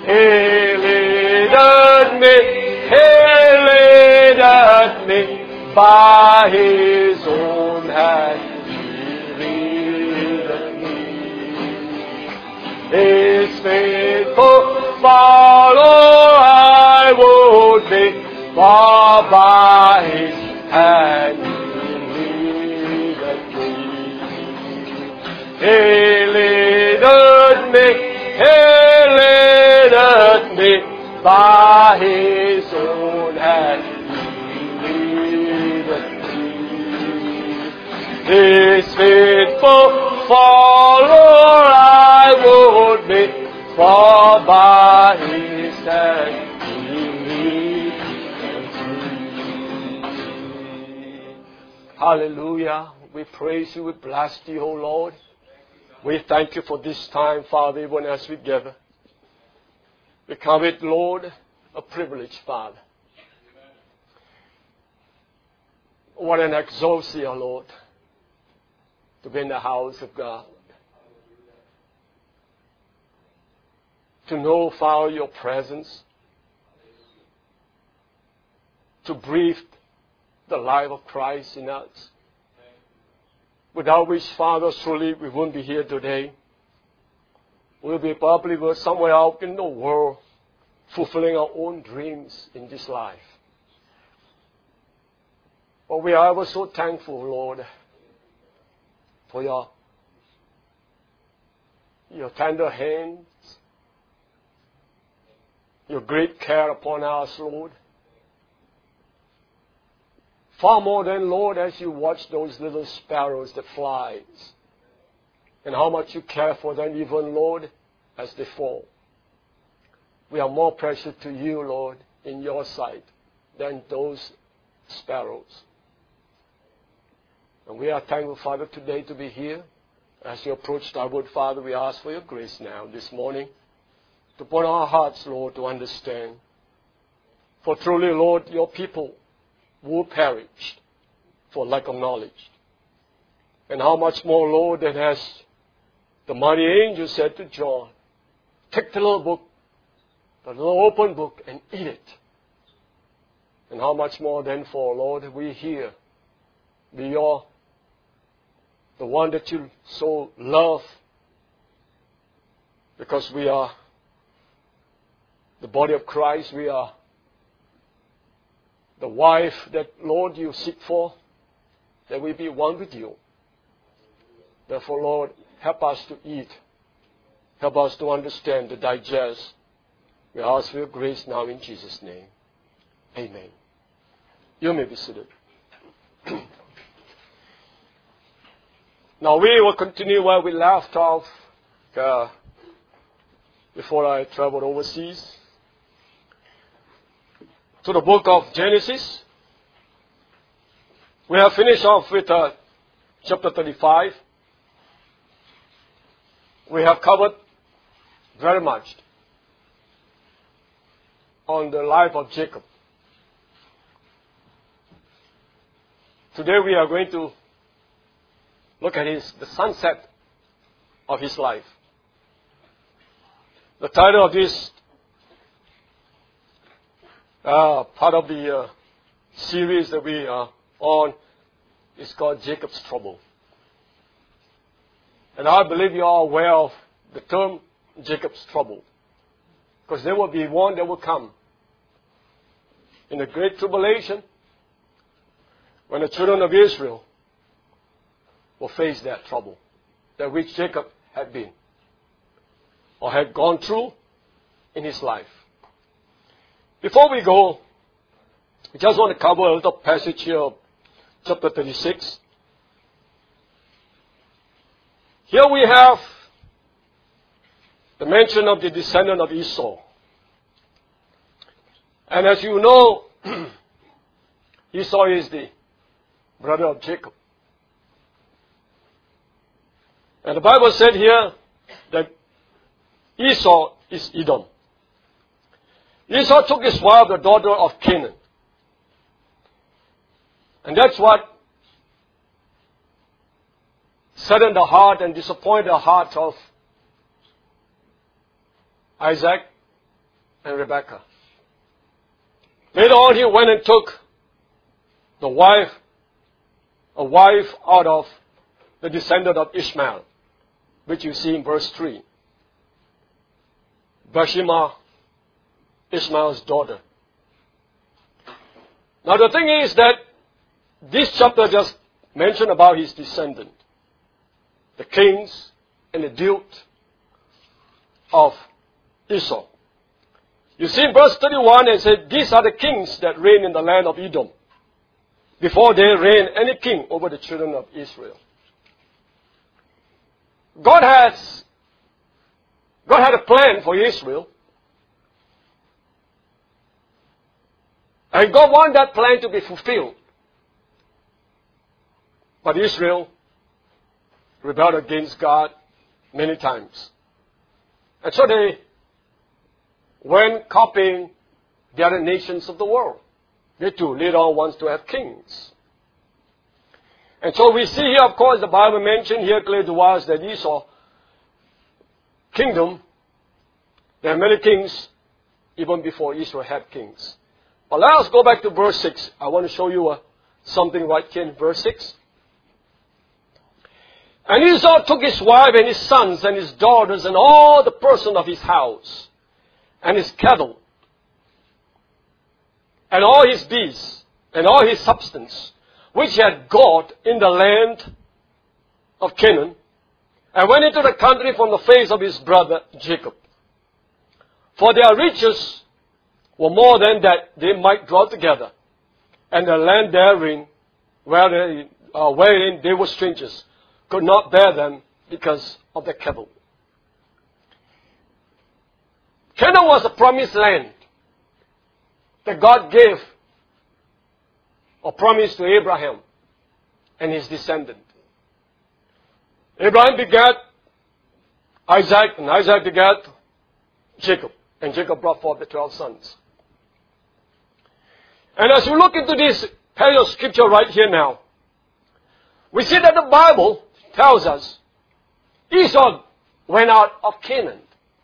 leadeth me by His own hand. He leadeth me. His faithful follower I would be, for by His hand He leadeth me. He leadeth me, He leadeth me, by His own hand He leadeth me. His faithful follower I would be, for by His hand He leadeth me. Hallelujah. We praise You, we bless You, O Lord. We thank You for this time, Father, even as we gather. We count it, Lord, a privilege, Father. What an exousia, Lord, to be in the house of God. To know, Father, Your presence. To breathe the life of Christ in us. Without which, Father, surely we wouldn't be here today. We'll be probably somewhere out in the world, fulfilling our own dreams in this life. But we are ever so thankful, Lord, for Your tender hands, Your great care upon us, Lord. Far more than, Lord, as You watch those little sparrows that flies, and how much You care for them, even, Lord, as they fall. We are more precious to You, Lord, in Your sight than those sparrows. And we are thankful, Father, today to be here. As You approach Thy word, Father, we ask for Your grace now, this morning, to put our hearts, Lord, to understand. For truly, Lord, Your people will perish for lack of knowledge. And how much more, Lord, than as the mighty angel said to John, take the little book, the little open book, and eat it. And how much more then for, Lord, we here, be the one that You so love, because we are the body of Christ, we are the wife that, Lord, You seek for, that we be one with You. Therefore, Lord, help us to eat. Help us to understand, to digest. We ask for Your grace now in Jesus' name. Amen. You may be seated. Now we will continue where we left off before I traveled overseas, to the book of Genesis. We have finished off with chapter 35. We have covered very much on the life of Jacob. Today we are going to look at the sunset of his life. The title of this part of the series that we are on is called Jacob's Trouble. And I believe you are aware of the term Jacob's Trouble, because there will be one that will come in the great tribulation when the children of Israel will face that trouble that which Jacob had been or had gone through in his life. Before we go, I just want to cover a little passage here of chapter 36. Here we have the mention of the descendant of Esau. And as you know, Esau is the brother of Jacob. And the Bible said here that Esau is Edom. Esau took his wife, the daughter of Canaan. And that's what saddened the heart and disappointed the heart of Isaac and Rebekah. Later on, he went and took a wife out of the descendant of Ishmael, which you see in verse 3. Bathsheba, Ishmael's daughter. Now the thing is that this chapter just mentioned about his descendant, the kings and the duke of Esau. You see in verse 31, it said, these are the kings that reign in the land of Edom, before they reigned any king over the children of Israel. God had a plan for Israel. And God wanted that plan to be fulfilled. But Israel rebelled against God many times. And so they went copying the other nations of the world. They too later on wants to have kings. And so we see here, of course, the Bible mentioned here clearly to us that Esau kingdom, there are many kings even before Israel had kings. But let us go back to verse 6. I want to show you something right here in verse 6. And Esau took his wife and his sons and his daughters and all the person of his house and his cattle and all his beasts and all his substance, which he had got in the land of Canaan, and went into the country from the face of his brother Jacob. For their riches were more than that they might dwell together, and the land therein, wherein they were strangers, could not bear them because of the cattle. Canaan was a promised land that God gave or promised to Abraham and his descendant. Abraham begat Isaac, and Isaac begat Jacob, and Jacob brought forth the 12 sons. And as we look into this passage of scripture right here now, we see that the Bible tells us Esau went out of Canaan.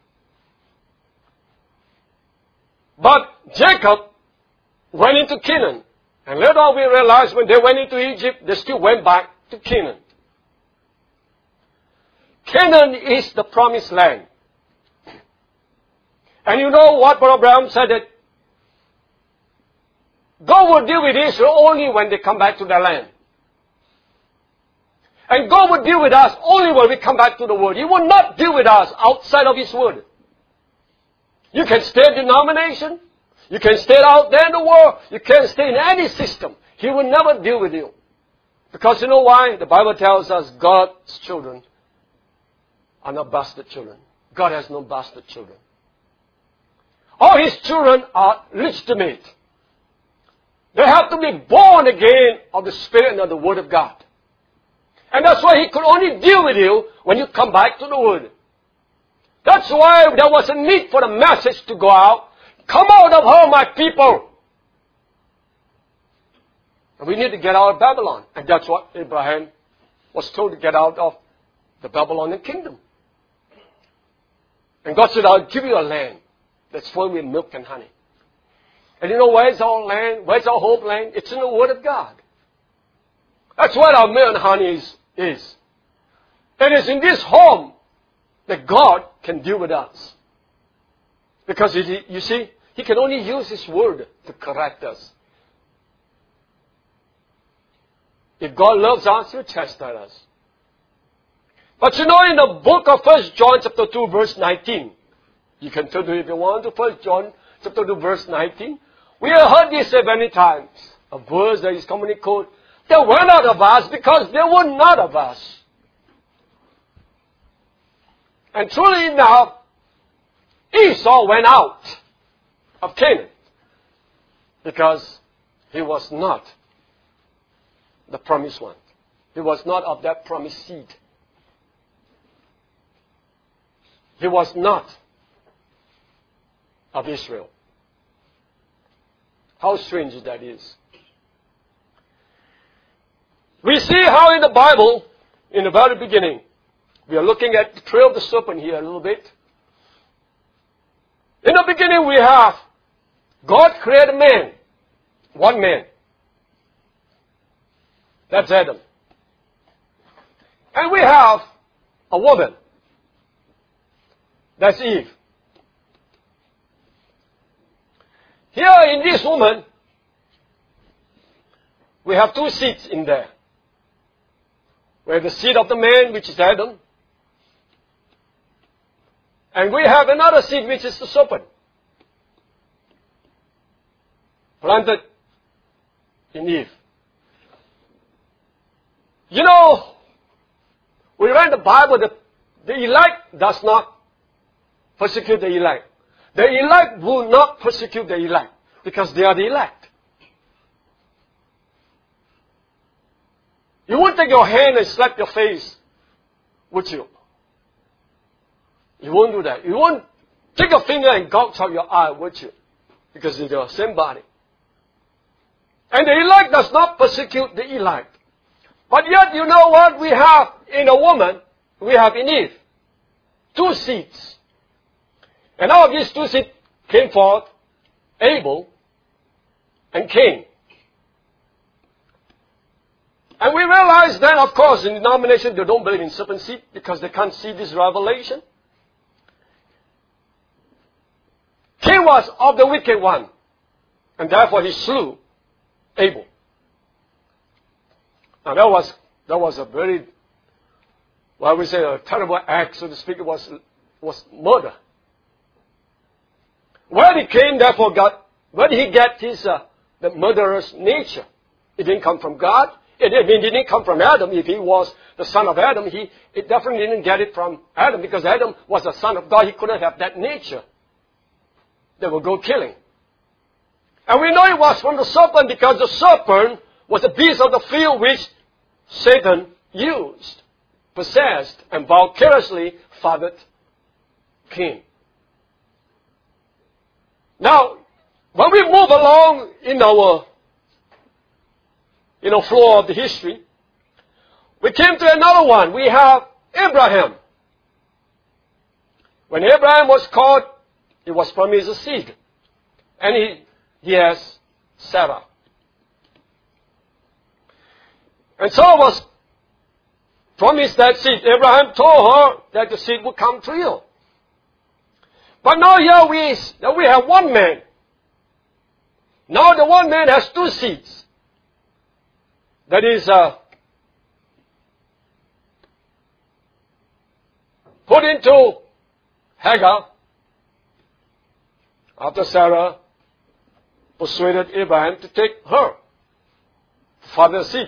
But Jacob went into Canaan. And later on we realize when they went into Egypt, they still went back to Canaan. Canaan is the promised land. And you know what Brother Abraham said, that God will deal with Israel only when they come back to their land. And God will deal with us only when we come back to the Word. He will not deal with us outside of His Word. You can stay in denomination. You can stay out there in the world. You can stay in any system. He will never deal with you. Because you know why? The Bible tells us God's children are not bastard children. God has no bastard children. All His children are legitimate. They have to be born again of the Spirit and of the Word of God. And that's why He could only deal with you when you come back to the Word. That's why there was a need for the message to go out. Come out of her, my people. And we need to get out of Babylon. And that's what Abraham was told to get out of the Babylonian kingdom. And God said, I'll give you a land that's filled with milk and honey. And you know where's our land? Where's our homeland? It's in the Word of God. That's what our milk and honey is. It is in this home that God can deal with us. Because you see, He can only use His Word to correct us. If God loves us, He'll chastise us. But you know, in the book of 1 John chapter 2 verse 19, you can turn to it if you want to 1 John chapter 2 verse 19. We have heard this say many times, a verse that is commonly quoted. They were not of us because they were not of us. And truly enough, Esau went out of Canaan because he was not the promised one. He was not of that promised seed. He was not of Israel. How strange that is. We see how in the Bible, in the very beginning, we are looking at the trail of the serpent here a little bit. In the beginning we have God created man. One man. That's Adam. And we have a woman. That's Eve. Here in this woman, we have two seeds in there. We have the seed of the man, which is Adam. And we have another seed, which is the serpent. Planted in Eve. You know, we read in the Bible that the elect does not persecute the elect. The elect will not persecute the elect because they are the elect. You won't take your hand and slap your face, would you? You won't do that. You won't take your finger and gouge out your eye, would you? Because it's the same body. And the elect does not persecute the elect. But yet, you know what we have in a woman? We have in Eve. Two seeds. And out of these two seeds came forth Abel and Cain. And we realize then, of course, in denomination, they don't believe in serpent seed because they can't see this revelation. Cain was of the wicked one. And therefore he slew Abel. Now that was a very, well, we say a terrible act, so to speak. It was murder. Where did Cain therefore where did he get his, the murderous nature? It didn't come from God. It didn't come from Adam. If he was the son of Adam, it definitely didn't get it from Adam because Adam was the son of God. He couldn't have that nature that would go killing. And we know it was from the serpent because the serpent was a beast of the field which Satan used, possessed, and vicariously fathered Cain. Now, when we move along in our flow of the history, we came to another one. We have Abraham. When Abraham was called, he was promised a seed. And he has Sarah. And Sarah was promised that seed. Abraham told her that the seed would come to you. But now here we have one man. Now the one man has two seeds. That is put into Hagar after Sarah persuaded Abraham to take her father's seed.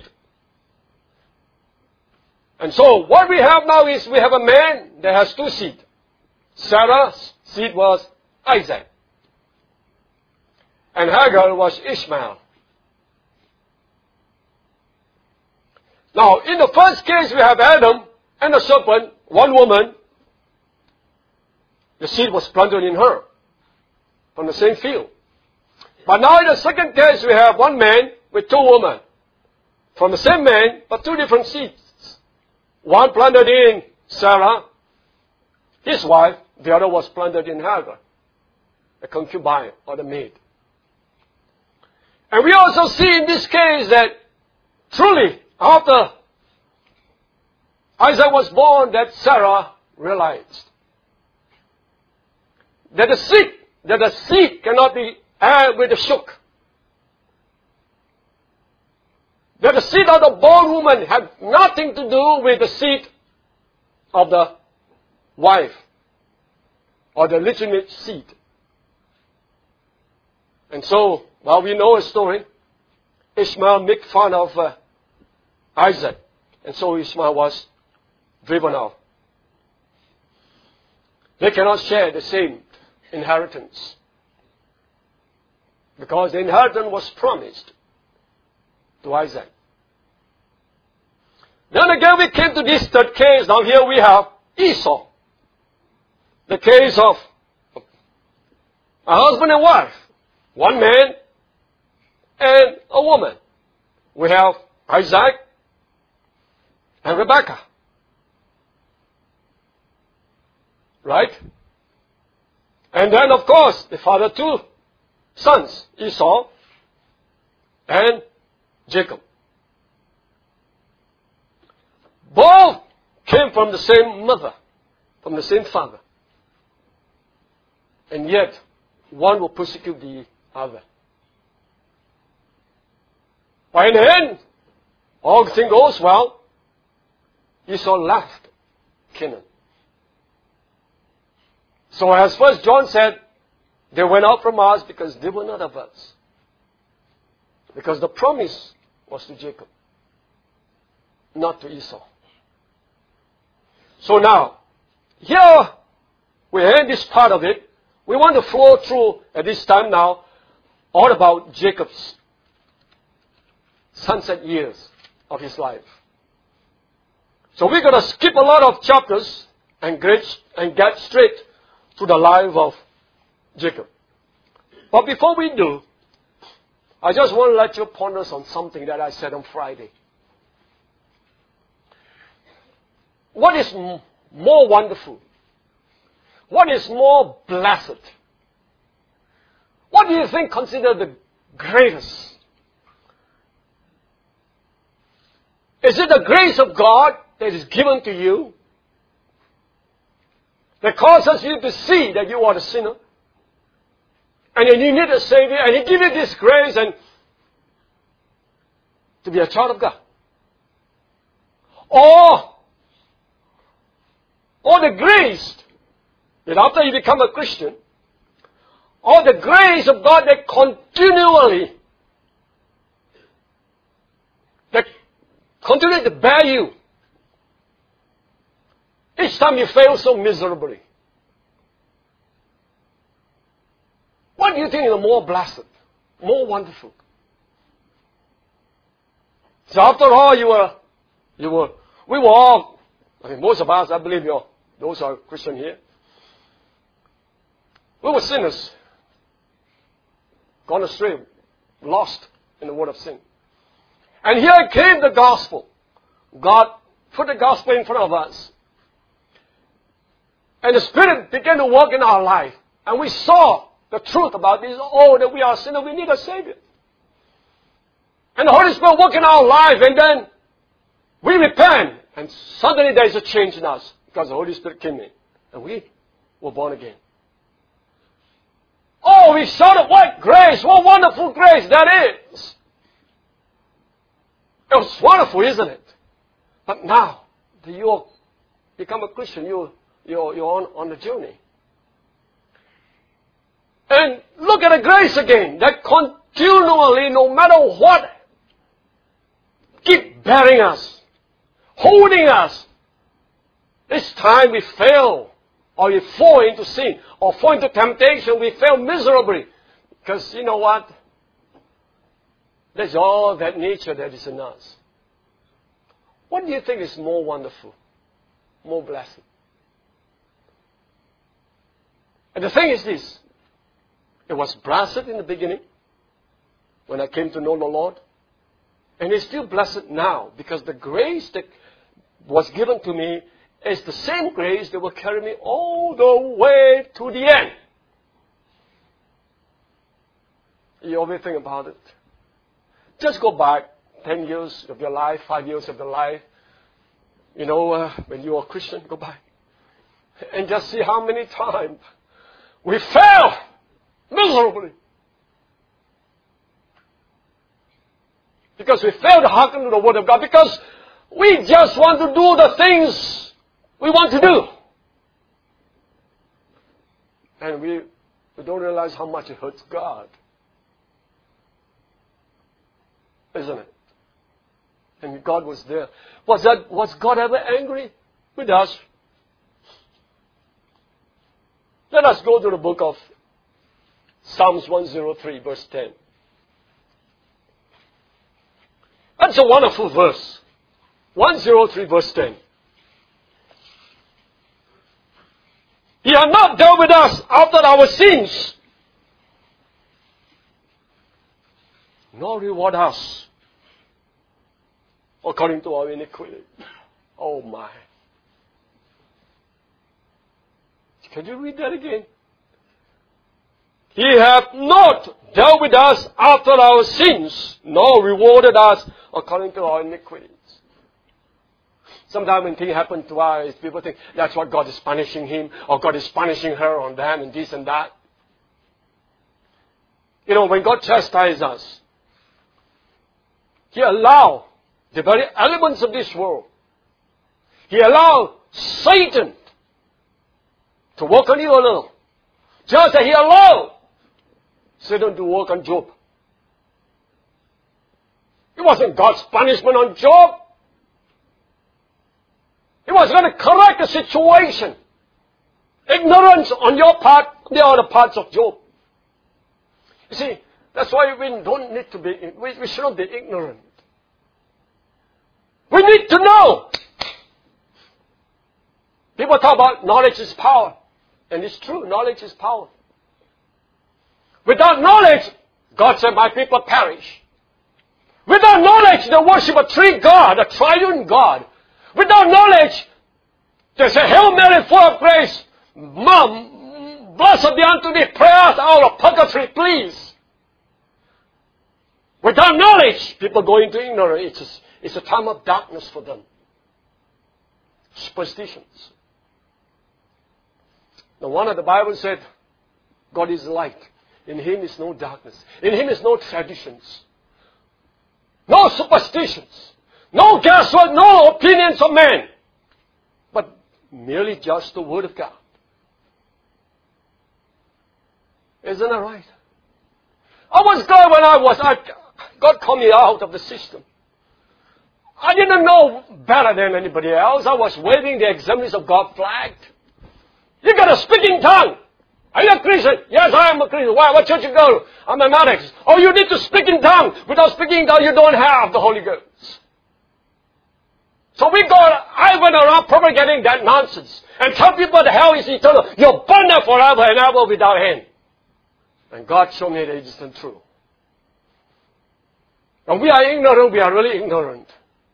And so what we have now is we have a man that has two seeds. Sarah's seed was Isaac. And Hagar was Ishmael. Now, in the first case, we have Adam and the serpent, one woman. The seed was planted in her from the same field. But now in the second case, we have one man with two women from the same man, but two different seeds. One planted in Sarah, his wife. The other was planted in Hagar, the concubine or the maid. And we also see in this case that truly, after Isaac was born, that Sarah realized that the seed cannot be aired with the shook. That the seed of the born woman had nothing to do with the seed of the wife or the legitimate seed. And so, well, we know a story. Ishmael made fun of Isaac. And so Ishmael was driven out. They cannot share the same inheritance. Because the inheritance was promised to Isaac. Then again we came to this third case. Now here we have Esau. The case of a husband and wife. One man and a woman. We have Isaac and Rebekah. Right? And then, of course, the father two sons, Esau and Jacob. Both came from the same mother, from the same father. And yet, one will persecute the other. But in the end, all things goes well. Esau left Canaan. So as 1 John said, they went out from us because they were not of us. Because the promise was to Jacob, not to Esau. So now, here we end this part of it. We want to flow through at this time now all about Jacob's sunset years of his life. So we're going to skip a lot of chapters and get straight to the life of Jacob. But before we do, I just want to let you ponder on something that I said on Friday. What is more wonderful? What is more blessed? What do you think considered the greatest? Is it the grace of God that is given to you that causes you to see that you are a sinner and that you need a Savior, and He gives you this grace and to be a child of God? Or the grace that after you become a Christian, or the grace of God that continually to bear you each time you fail so miserably. What do you think is more blessed, more wonderful? So after all, we were all, most of us, I believe those are Christian here. We were sinners, gone astray, lost in the world of sin. And here came the gospel. God put the gospel in front of us. And the Spirit began to work in our life. And we saw the truth about this. Oh, that we are sinners, we need a Savior. And the Holy Spirit worked in our life, and then we repent. And suddenly there is a change in us because the Holy Spirit came in. And we were born again. Oh, we shouted, what grace, what wonderful grace that is. It was wonderful, isn't it? But now, that you become a Christian, you're on the journey. And look at the grace again, that continually, no matter what, keep bearing us, holding us. This time we fail, or we fall into sin, or fall into temptation, we fail miserably. Because you know what? There's all that nature that is in us. What do you think is more wonderful, more blessed? And the thing is this. It was blessed in the beginning, when I came to know the Lord. And it's still blessed now, because the grace that was given to me is the same grace that will carry me all the way to the end. You always think about it. Just go back 10 years of your life, 5 years of your life. When you were a Christian, go back. And just see how many times we fail miserably. Because we fail to hearken to the Word of God. Because we just want to do the things we want to do. And we don't realize how much it hurts God. Isn't it? And God was there. Was God ever angry with us? Let us go to the book of Psalms 103, verse 10. That's a wonderful verse. 103, verse 10. He had not dealt with us after our sins, nor reward us according to our iniquity. Oh my. Can you read that again? He hath not dealt with us after our sins, nor rewarded us according to our iniquities. Sometimes when things happen to us, people think that's what God is punishing him, or God is punishing her on them, and this and that. You know, when God chastises us, He allows the very elements of this world. He allows Satan to work on you a little. Just as He allowed Satan to work on Job. It wasn't God's punishment on Job. He was going to correct the situation. Ignorance on your part, the other parts of Job. You see, that's why we don't need to be, we should not be ignorant. We need to know. People talk about knowledge is power. And it's true, knowledge is power. Without knowledge, God said, my people perish. Without knowledge, they worship a tri-God, a triune God. Without knowledge, they say, Hail Mary, full of grace, Mom, blessed be unto thee, pray us out of purgatory, please. Without knowledge, people go into ignorance. It's a time of darkness for them. Superstitions. No wonder the Bible said, God is light. In Him is no darkness. In Him is no traditions. No superstitions. No guesswork, no opinions of men. But merely just the Word of God. Isn't that right? I was glad when God called me out of the system. I didn't know better than anybody else. I was waving the Assemblies of God flag. You got a speaking tongue. Are you a Christian? Yes, I am a Christian. Why? What church you go to? I'm a Methodist. Oh, you need to speak in tongue. Without speaking in tongue, you don't have the Holy Ghost. So I went around propagating that nonsense and tell people the hell is eternal. You're born there forever and ever without end. And God showed me that it isn't true. And we are ignorant. We are really ignorant.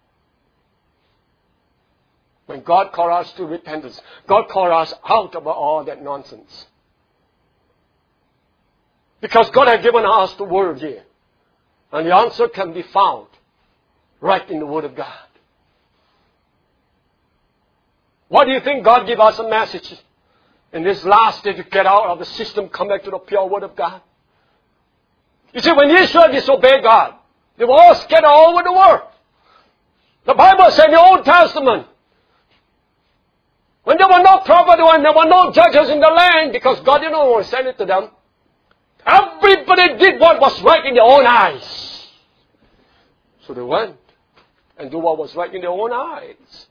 When God called us to repentance, God called us out of all that nonsense. Because God has given us the Word here. And the answer can be found right in the Word of God. Why do you think God gave us a message in this last day to get out of the system, come back to the pure Word of God? You see, when Israel disobeyed God, they were all scattered all over the world. The Bible said in the Old Testament, when there were no prophets, when there were no judges in the land, because God didn't want to send it to them, everybody did what was right in their own eyes. So they went and do what was right in their own eyes.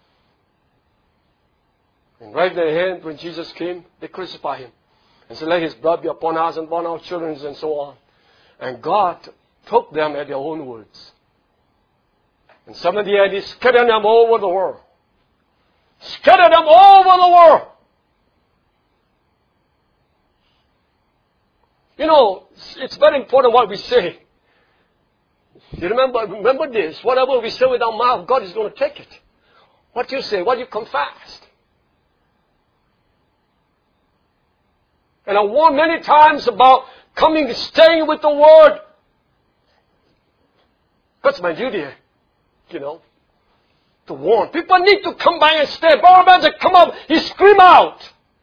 And right in their hand, when Jesus came, they crucified Him. And said, let His blood be upon us and upon our children and so on. And God took them at their own words. And 70 AD, He scattered them all over the world. Scattered them all over the world. You know, it's very important what we say. You remember this. Whatever we say with our mouth, God is going to take it. What you say, what you confess. And I warned many times about staying with the Word. That's my duty, you know, to warn. People need to come by and stay. Barnabas had come up, he screamed out.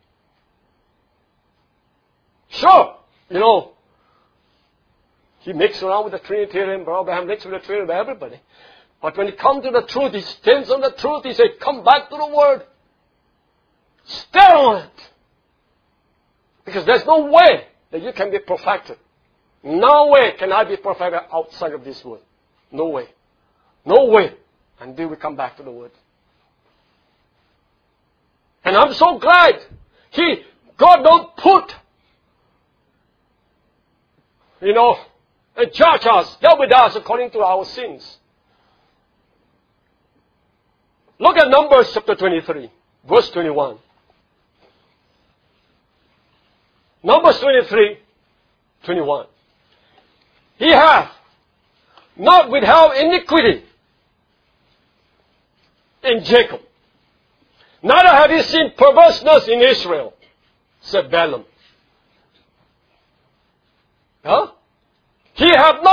Sure, you know, he mixed around with the Trinitarian, Abraham mixed with the Trinitarian, everybody. But when he comes to the truth, he stands on the truth. He said, come back to the Word. Stay on it. Because there's no way that you can be perfected. No way can I be perfected outside of this Word. No way. No way. Until we come back to the Word. And I'm so glad God don't put, and judge us, deal with us according to our sins. Look at Numbers chapter 23, verse 21. Numbers 23, 21. He hath not withheld iniquity in Jacob. Neither have he seen perverseness in Israel, said Balaam.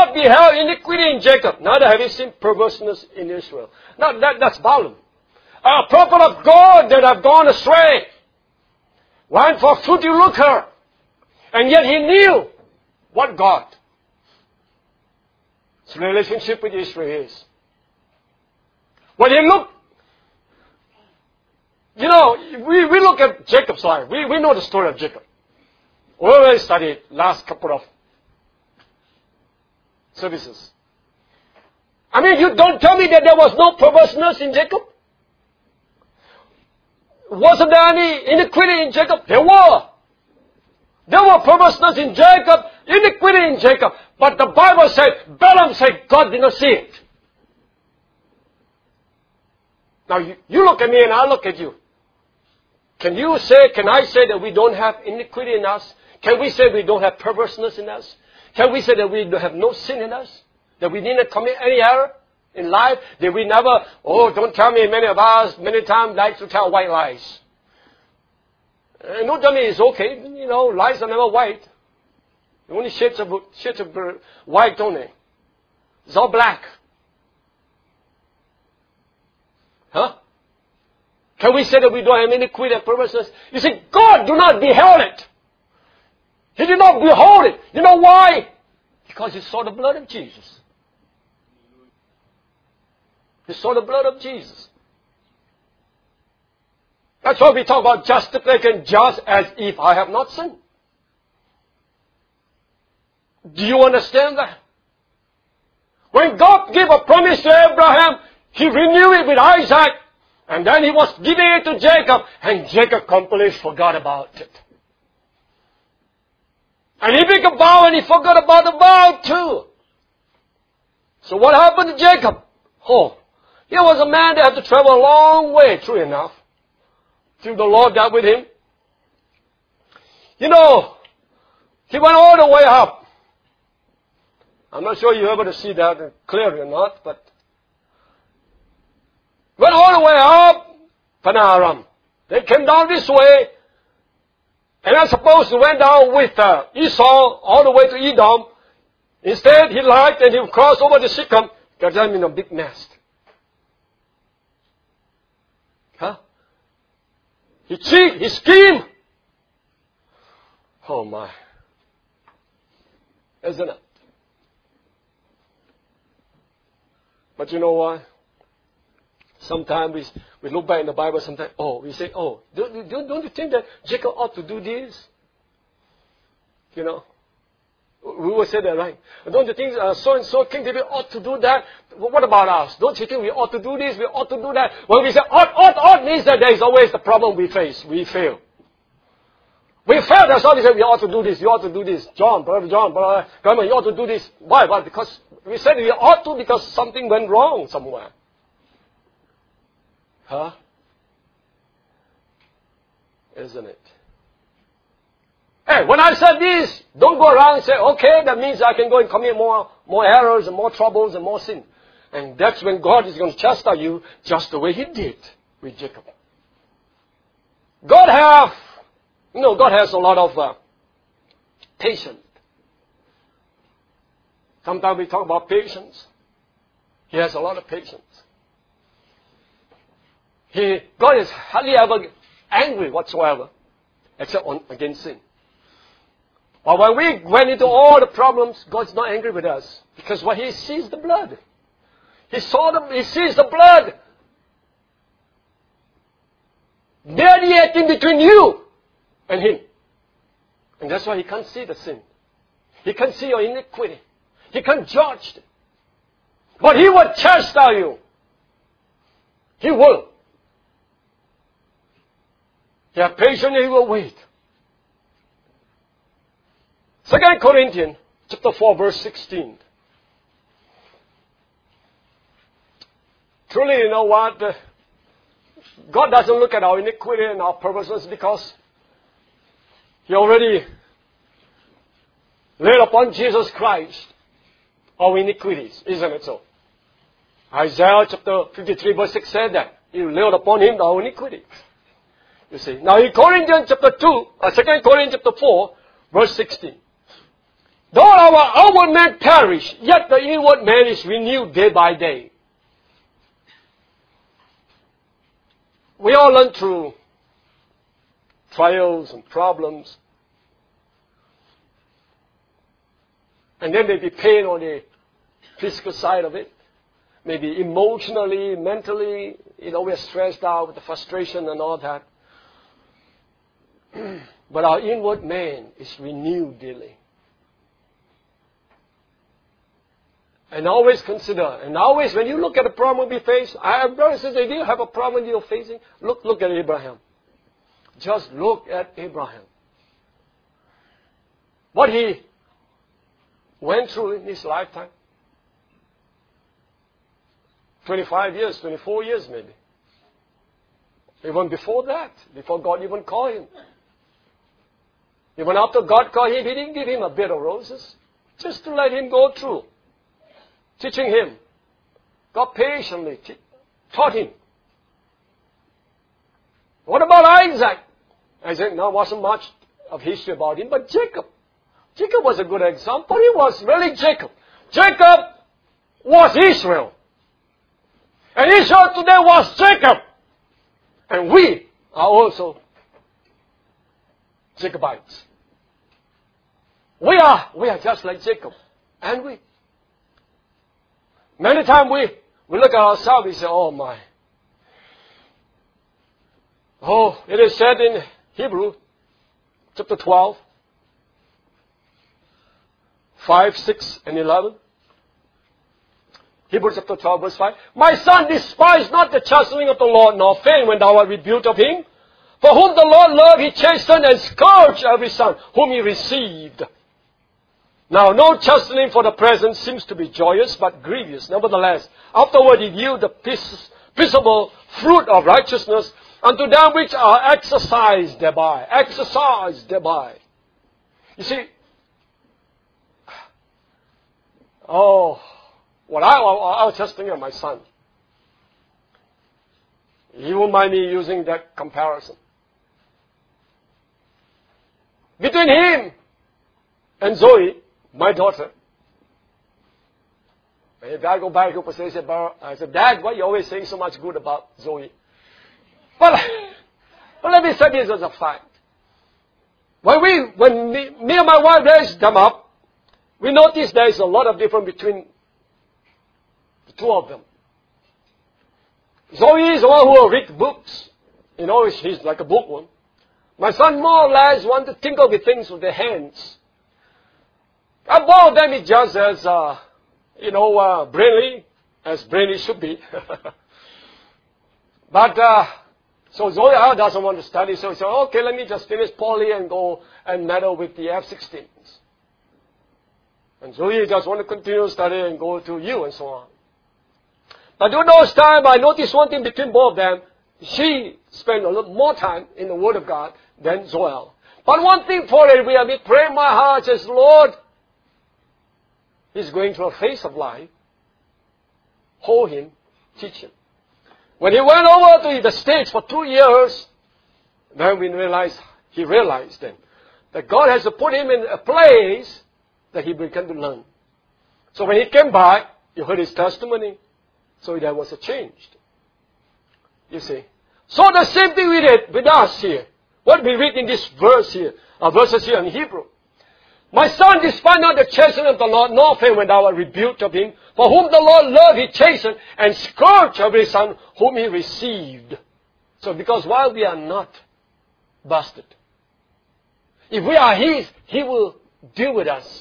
not beheld iniquity in Jacob, neither have you seen perverseness in Israel. Now that's Balaam. A prophet of God that have gone astray. Went for fruity lucre. And yet he knew what God, his relationship with Israel is. When he looked, we look at Jacob's life. We know the story of Jacob. We already studied last couple of services. I mean, you don't tell me that there was no perverseness in Jacob. Wasn't there any iniquity in Jacob? There were. There were perverseness in Jacob, iniquity in Jacob. But the Bible said, Balaam said, God did not see it. Now, you look at me and I look at you. Can I say that we don't have iniquity in us? Can we say we don't have perverseness in us? Can we say that we have no sin in us? That we didn't commit any error in life? That we never, don't tell me, many of us, many times, like to tell white lies. And don't tell me it's okay. Lies are never white. The only shades of white, don't they? It's all black. Huh? Can we say that we don't have iniquity and perverseness? You see, God do not behold it. He did not behold it. You know why? Because He saw the blood of Jesus. He saw the blood of Jesus. That's why we talk about justification, just as if I have not sinned. Do you understand that? When God gave a promise to Abraham, He renewed it with Isaac. And then He was giving it to Jacob. And Jacob completely forgot about it. And he made a vow and he forgot about the vow too. So what happened to Jacob? He was a man that had to travel a long way, true enough, till the Lord got with him. He went all the way up. I'm not sure you're able to see that clearly or not, but went all the way up Panaram. They came down this way, and I suppose he went down with Esau all the way to Edom. Instead, he lied and he crossed over the Shechem, got them in a big nest. He cheated, he schemed. Oh my. Isn't it? But you know what? Sometimes we look back in the Bible, sometimes, we say, don't you think that Jacob ought to do this? We will say that, right? Don't you think so-and-so, King David ought to do that? What about us? Don't you think we ought to do this? We ought to do that? When we say ought means that there is always the problem we face. We fail. We fail. That's why we say we ought to do this. You ought to do this. Brother John, Grandma, you ought to do this. Why? Why? Because we said we ought to because something went wrong somewhere. Isn't it? Hey, when I said this, don't go around and say, okay, that means I can go and commit more errors and more troubles and more sin. And that's when God is going to chastise you just the way He did with Jacob. God has a lot of patience. Sometimes we talk about patience. He has a lot of patience. God is hardly ever angry whatsoever, except against sin. But when we went into all the problems, God's not angry with us. Because when He sees the blood. He sees the blood mediating between you and Him. And that's why He can't see the sin. He can't see your iniquity. He can't judge it. But He will chastise you. He will. He has patience, He will wait. 2 Corinthians chapter 4, verse 16. Truly, you know what? God doesn't look at our iniquity and our perverseness because He already laid upon Jesus Christ our iniquities. Isn't it so? Isaiah chapter 53, verse 6 said that. He laid upon Him our iniquity. You see. Now in Corinthians chapter 2, 2 Corinthians chapter 4, verse 16. Though our outward man perish, yet the inward man is renewed day by day. We all learn through trials and problems. And there may be pain on the physical side of it. Maybe emotionally, mentally, we're stressed out with the frustration and all that. But our inward man is renewed daily. And always consider, and always when you look at the problem we face, brothers and sisters, if you have a problem you're facing, look at Abraham. Just look at Abraham. What he went through in his lifetime. 25 years, 24 years maybe. Even before that, before God even called him. Even after God called him, He didn't give him a bed of roses. Just to let him go through. Teaching him. God patiently taught him. What about Isaac? Isaac, now wasn't much of history about him, but Jacob. Jacob was a good example. He was really Jacob. Jacob was Israel. And Israel today was Jacob. And we are also Jacobites. We are just like Jacob. And we. Many times we look at ourselves, we say, oh my. Oh, it is said in Hebrew, chapter 12, 5, 6, and 11. Hebrews chapter 12, verse 5. My son, despise not the chastening of the Lord, nor faint when thou art rebuked of him. For whom the Lord loved, He chastened and scourged every son whom He received. Now, no chastening for the present seems to be joyous, but grievous. Nevertheless, afterward He yield the peaceable fruit of righteousness unto them which are exercised thereby. Exercised thereby. You see, what I was just thinking of my son. He won't mind me using that comparison. Between him and Zoe, my daughter. If I go back, he'll say, I said, Dad, why are you always saying so much good about Zoe? But let me say this as a fact. When me and my wife raised them up, we noticed there is a lot of difference between the two of them. Zoe is the one who will read books. She's like a bookworm. My son more or less wants to tinker with things with their hands. And both of them is just as, brainly as brainy should be. But, so Zoe doesn't want to study, so he said, okay, let me just finish poly and go and medal with the F-16s. And Zoe just want to continue studying and go to U and so on. But during those times, I noticed one thing between both of them. She spent a little more time in the Word of God than Zoel. But one thing for it, we have been praying my heart, says, Lord, he's going through a phase of life. Hold him, teach him. When he went over to the States for 2 years, then he realized then that God has to put him in a place that he began to learn. So when he came back, you heard his testimony. So there was a change. You see. So the same thing we did with us here. What we read in this verse here, verses here in Hebrew. My son, despise not the chastening of the Lord, nor faint when thou art rebuked of him. For whom the Lord loved, He chastened, and scourged every son whom He received. So because while we are not busted, if we are His, He will deal with us.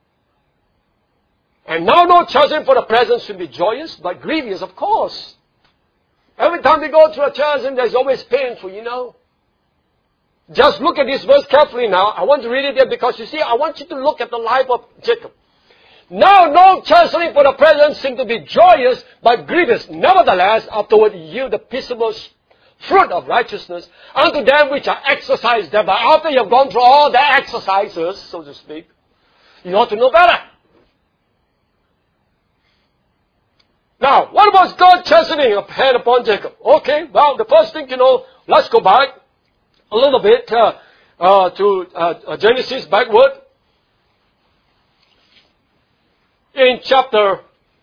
And now no chastening for the present should be joyous, but grievous, of course. Every time we go through a chastening, there's always painful, Just look at this verse carefully now. I want to read it there because you see, I want you to look at the life of Jacob. Now no chastening for the present seems to be joyous, but grievous. Nevertheless, afterward yield the peaceable fruit of righteousness unto them which are exercised thereby. After you have gone through all the exercises, so to speak, you ought to know better. Now, what was God chastening hand upon Jacob? Okay, well, the first thing, let's go back a little bit to Genesis backward. in chapter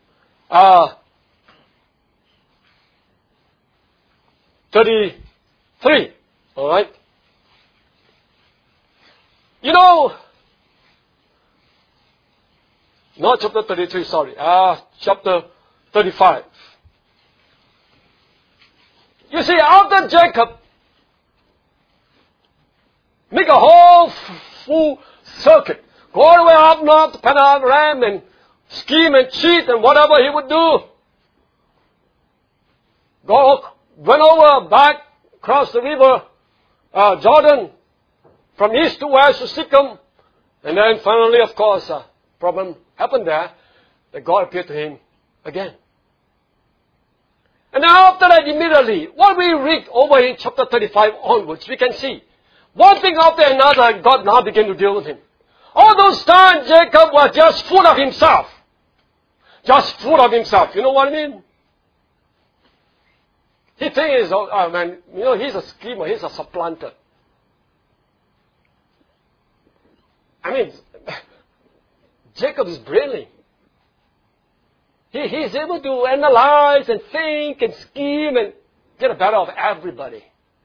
33. All right? You know, not chapter 33, sorry. Chapter 35. You see, after Jacob make a whole full circuit, go all the way up north to Padan-aram and scheme and cheat and whatever he would do, went over back across the river Jordan from east to west to Shechem, and then finally, of course, a problem happened there that God appeared to him again. And after that, immediately, what we read over in chapter 35 onwards, we can see one thing after another, God now began to deal with him. All those times, Jacob was just full of himself. Just full of himself. You know what I mean? He thinks, he's a schemer, he's a supplanter. I mean, Jacob is brilliant. He's able to analyze and think and scheme and get the better of everybody.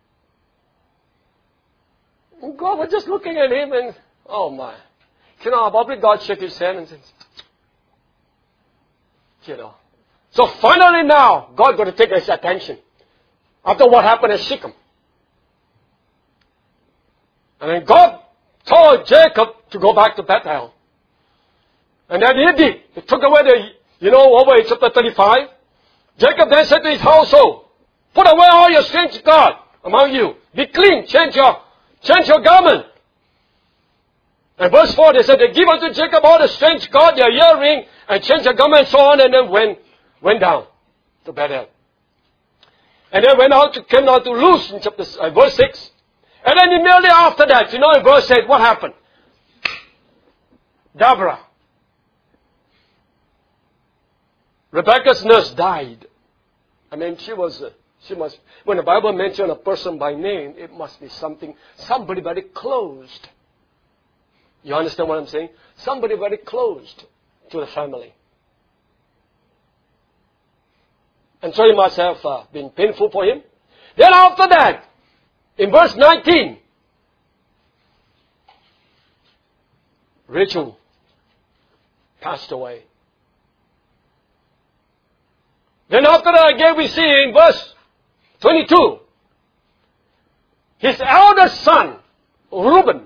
And God was just looking at him and, oh my. Probably God shook his hand and said, So finally now, God got to take his attention. After what happened at Shechem. And then God told Jacob to go back to Bethel. And then he did. He took away over in chapter 35. Jacob then said to his household, put away all your strange God among you. Be clean. Change your garment. And verse 4, they said, they give unto Jacob all the strange God, their earring, and change their garment and so on, and then went down to Bethel. And then came down to Luz in verse 6. And then immediately after that, in verse 8, what happened? Deborah, Rebecca's nurse, died. I mean, she must, when the Bible mentions a person by name, it must be somebody very close. You understand what I'm saying? Somebody very close to the family. And so it must have been painful for him. Then after that, in verse 19, Rachel passed away. Then after that again we see in verse 22, his eldest son, Reuben,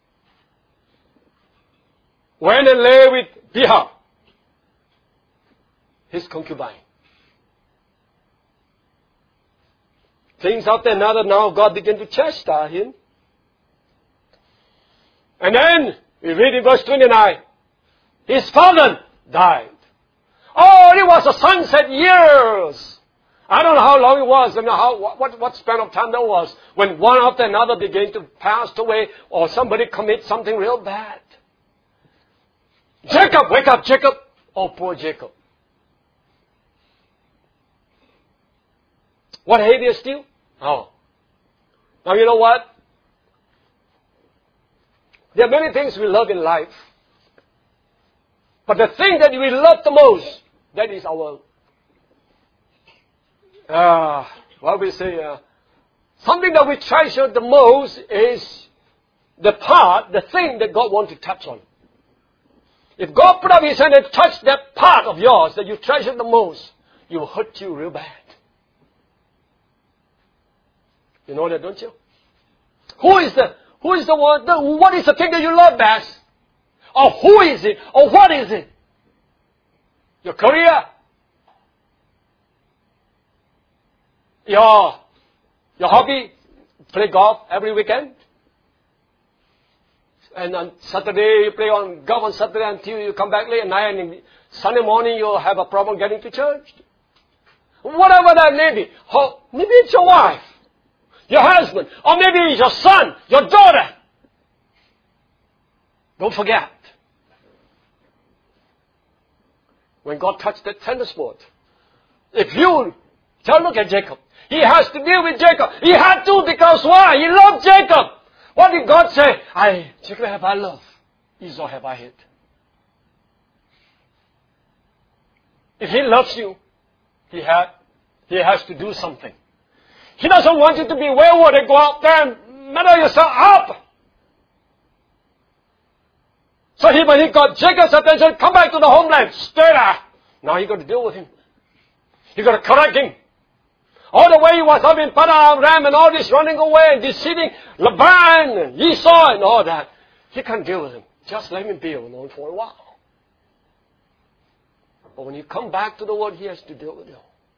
went and lay with Bilhah, his concubine. Things after another, now God began to chastise him. And then, we read in verse 29, his father died. Oh, it was a sunset years. I don't know how long it was, I don't know what span of time that was, when one after another began to pass away, or somebody commit something real bad. Jacob, wake up, Jacob. Oh, poor Jacob. What behavior still? Oh. Now you know what? There are many things we love in life. But the thing that we love the most, that is our, something that we treasure the most is the thing that God wants to touch on. If God put up his hand and touch that part of yours that you treasure the most, it will hurt you real bad. You know that, don't you? Who is the one, what is the thing that you love best? Or who is it? Or what is it? Your career? Your hobby? Play golf every weekend? And on Saturday, you play golf on Saturday until you come back late at night, and Sunday morning you'll have a problem getting to church. Whatever that may be. Maybe it's your wife, your husband, or maybe it's your son, your daughter. Don't forget. When God touched that tennis sport, look at Jacob. He has to deal with Jacob. He had to, because why? He loved Jacob. What did God say? Jacob have I loved, Esau have I hate. If He loves you, He has to do something. He doesn't want you to be wayward and go out there and measure yourself up. So when he got Jacob's attention, come back to the homeland. Stay there. Now you got to deal with him. You got to correct him. All the way he was up in Padan-aram and all this running away and deceiving Laban and Esau and all that. He can't deal with him. Just let him be alone for a while. But when you come back to the Word, He has to deal with you.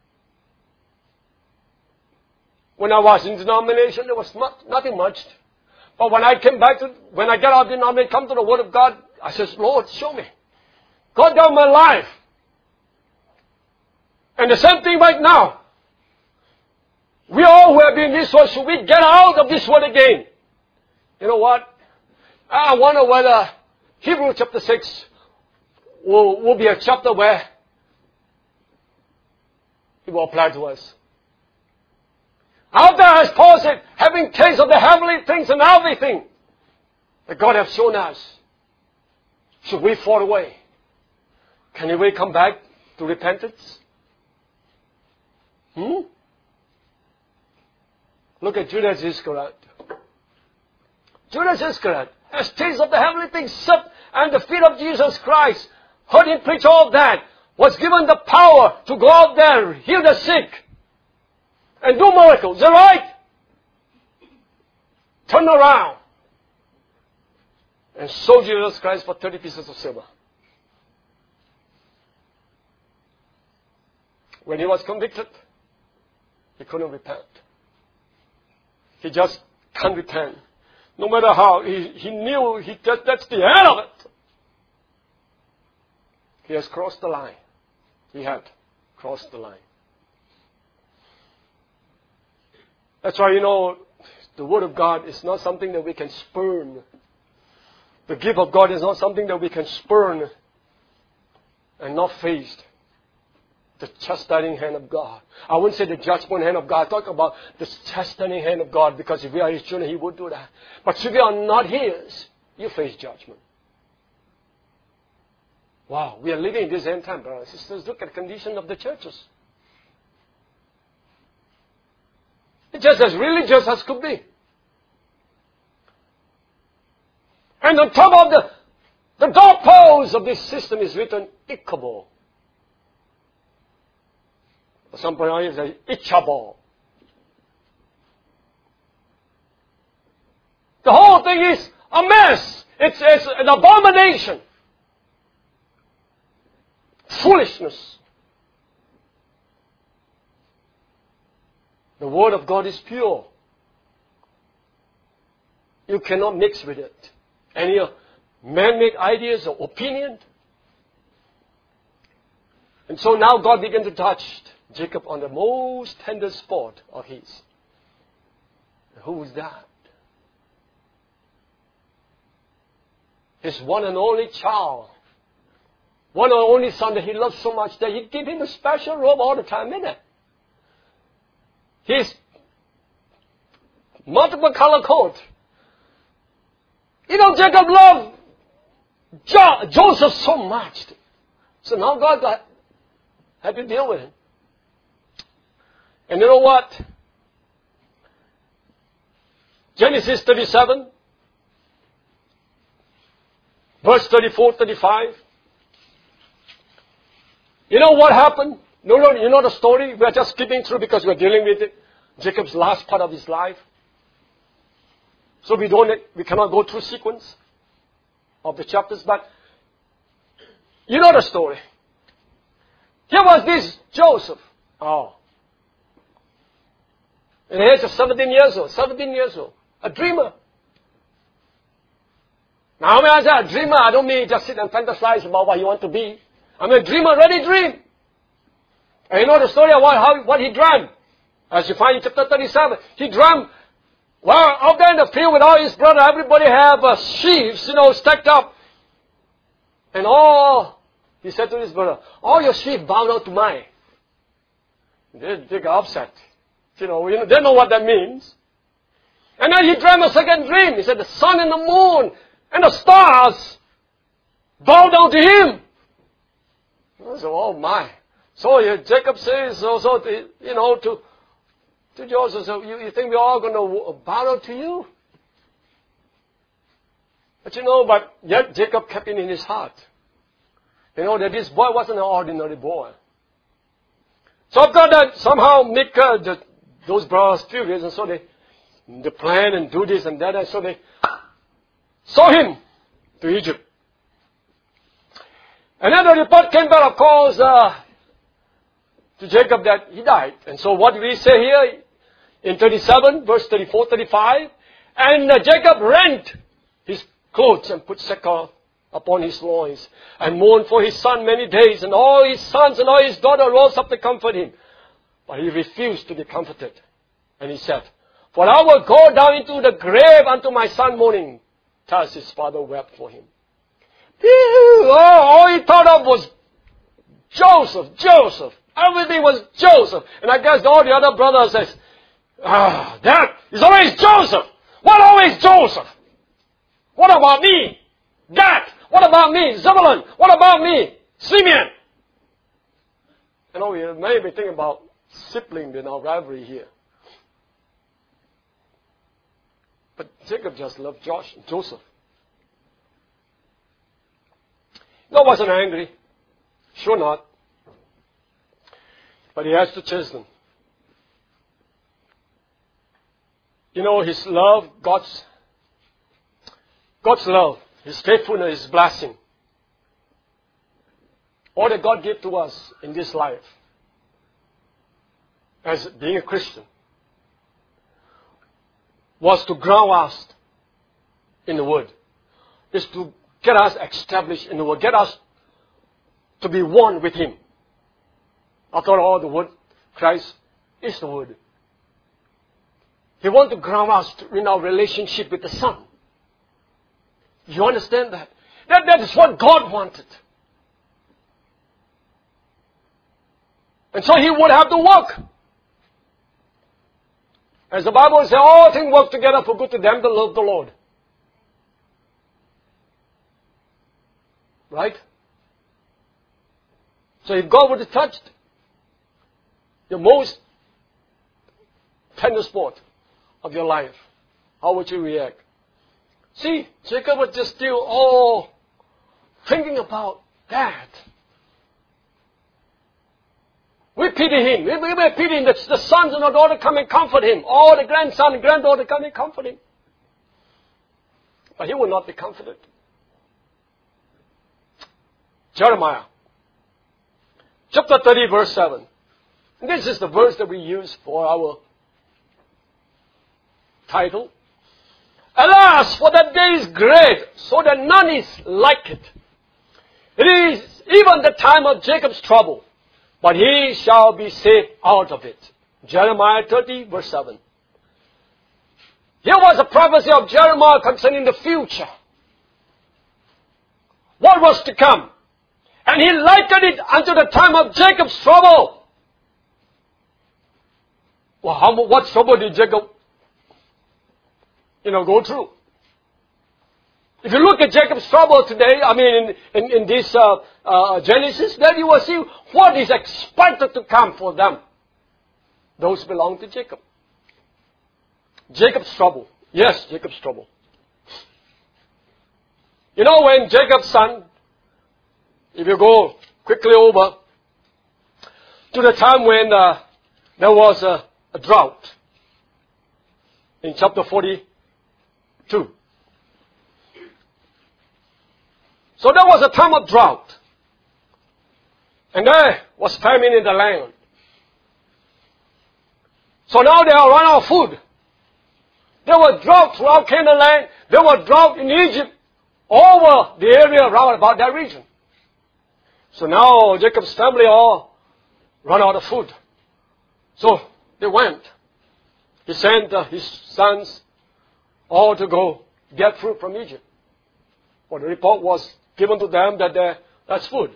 When I was in denomination, there was nothing much. But when I get out of denomination, come to the Word of God, I says, Lord, show me. God down my life. And the same thing right now. We all who have been in this world, should we get out of this world again? You know what? I wonder whether Hebrews chapter 6 will be a chapter where it will apply to us. Out there, as Paul said, having taste of the heavenly things and everything that God has shown us, should we fall away? Can we come back to repentance? Look at Judas Iscariot. Judas Iscariot has taste of the heavenly things, sat at the feet of Jesus Christ, heard Him preach all that, was given the power to go out there, heal the sick, and do miracles. Is that right? Turn around and sold Jesus Christ for 30 pieces of silver. When he was convicted, he couldn't repent. He just can't repent. No matter how, he knew that's the end of it. He has crossed the line. He had crossed the line. That's why, the Word of God is not something that we can spurn. The gift of God is not something that we can spurn and not face the chastening hand of God. I wouldn't say the judgment hand of God. I talk about the chastening hand of God, because if we are His children, He would do that. But if we are not His, you face judgment. Wow, we are living in this end time, brothers and sisters. Look at the condition of the churches. It's just as religious as could be. And on top of the doorpost of this system is written Ichabod. Some people say Ichabod. The whole thing is a mess. It's an abomination. Foolishness. The Word of God is pure. You cannot mix with it. Any man-made ideas or opinion. And so now God began to touch Jacob on the most tender spot of his. Who was that? His one and only child. One and only son that he loved so much that he gave him a special robe all the time, isn't it? His multiple color coat. Jacob loved Joseph so much. So now God had to deal with him. And you know what? Genesis 37, verse 34, 35. You know what happened? You know the story? We are just skipping through because we are dealing with it. Jacob's last part of his life. So we cannot go through sequence of the chapters, but you know the story. Here was this Joseph. And the age of 17 years old. A dreamer. Now when I say a dreamer, I don't mean just sit and fantasize about what you want to be. I mean a dreamer, ready dream. And you know the story of what he dreamt. As you find in chapter 37. He dreamt, out there in the field with all his brothers, everybody have sheaves, stacked up. And he said to his brother, all your sheep bow down to mine. They got upset. They know what that means. And then he dreamt a second dream. He said the sun and the moon and the stars bow down to him. I said, oh my. So Jacob says also, to Joseph, so you think we're all going to bow to you? But yet Jacob kept it in his heart. That this boy wasn't an ordinary boy. So after that, somehow make those brothers furious, and so they plan and do this and that, and so they sold him to Egypt. And then the report came back, of course, to Jacob that he died. And so what do we say here in 37, verse 34, 35? And Jacob rent his clothes and put sackcloth upon his loins and mourned for his son many days. And all his sons and all his daughters rose up to comfort him. But he refused to be comforted. And he said, for I will go down into the grave unto my son mourning. Thus his father wept for him. All he thought of was Joseph. Everything was Joseph. And I guess all the other brothers says, Dad, it's always Joseph. What always Joseph? What about me? Dad, what about me? Zebulun, what about me? Simeon. We may be thinking about siblings in our rivalry here. But Jacob just loved Joseph. God wasn't angry. Sure not. But he has to chasten. His love, God's love, His faithfulness, His blessing. All that God gave to us in this life, as being a Christian, was to ground us in the Word. Is to get us established in the Word. Get us to be one with Him. After all, the Word, Christ is the Word. He wants to ground us in our relationship with the Son. You understand that? That is what God wanted. And so He would have to work. As the Bible says, all things work together for good to them that love the Lord. Right? So if God would have touched the most tender spot of your life, how would you react? See, Jacob was just still all thinking about that. We pity him. We may pity him. The sons and the daughter come and comfort him. All the grandson and granddaughter come and comfort him. But he will not be comforted. Jeremiah, chapter 30, verse 7. And this is the verse that we use for our title. Alas, for that day is great, so that none is like it. It is even the time of Jacob's trouble, but he shall be saved out of it. Jeremiah 30, verse 7. Here was a prophecy of Jeremiah concerning the future. What was to come? And he likened it unto the time of Jacob's trouble. Well, what trouble did Jacob, go through? If you look at Jacob's trouble today, in this Genesis, then you will see what is expected to come for them. Those belong to Jacob. Jacob's trouble. Yes, Jacob's trouble. When Jacob's son, if you go quickly over to the time when there was a drought in chapter 42. So there was a time of drought. And there was famine in the land. So now they are run out of food. There was drought throughout Canaan land. There was drought in Egypt, over the area around about that region. So now Jacob's family all run out of food. So they went. He sent his sons all to go get fruit from Egypt. Well, the report was given to them that that's food.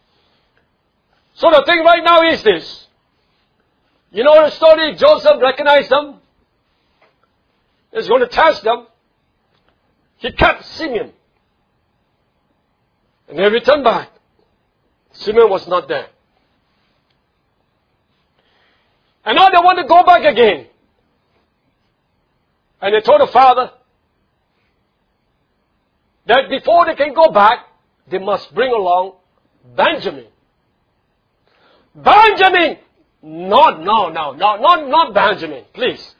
So the thing right now is this. You know the story, Joseph recognized them. He's going to test them. He kept Simeon. And they returned back. Simeon was not there. And now they want to go back again. And they told the father that before they can go back, they must bring along Benjamin. Benjamin! Not Benjamin, please.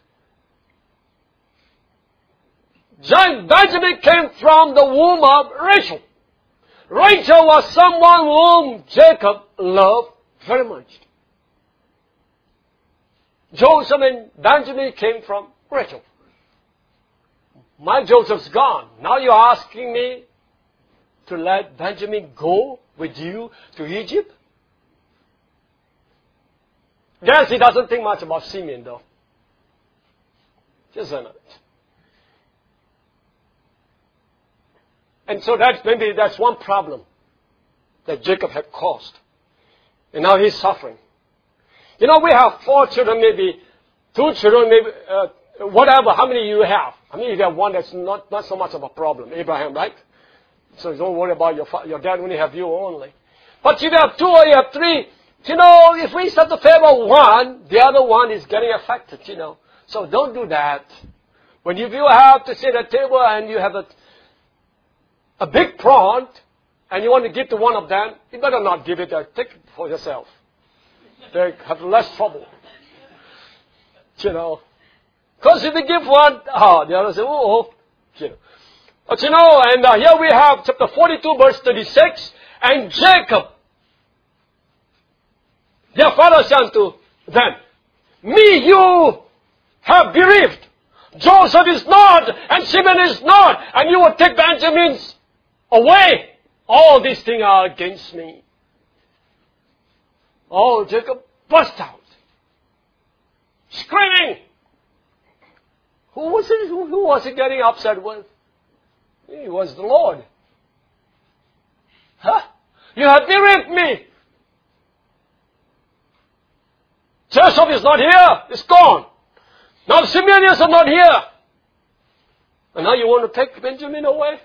Benjamin came from the womb of Rachel. Rachel was someone whom Jacob loved very much. Joseph and Benjamin came from Rachel. My Joseph's gone. Now you're asking me to let Benjamin go with you to Egypt? Guess he doesn't think much about Simeon though. Isn't it? And so maybe that's one problem that Jacob had caused. And now he's suffering. You know, we have 4 children, maybe 2 children, maybe whatever. How many you have? I mean, you have one that's not so much of a problem. Abraham, right? So don't worry about your dad only have you only. But if you have 2 or you have 3, you know, if we start to favor one, the other one is getting affected, you know. So don't do that. When you have to sit at the table and you have a big prawn and you want to give to one of them, you better not give it. Take it for yourself. They have less trouble. You know. Because if you give one, the other say, oh. You know. But you know, and here we have chapter 42 verse 36. And Jacob, their father said to them, me you have bereaved. Joseph is not, and Simeon is not, and you will take Benjamin's away. All these things are against me. Oh, Jacob burst out, screaming. Who was he getting upset with? It was the Lord. Huh? You have bereaved me. Joseph is not here. It's gone. Now Simeon is not here. And now you want to take Benjamin away?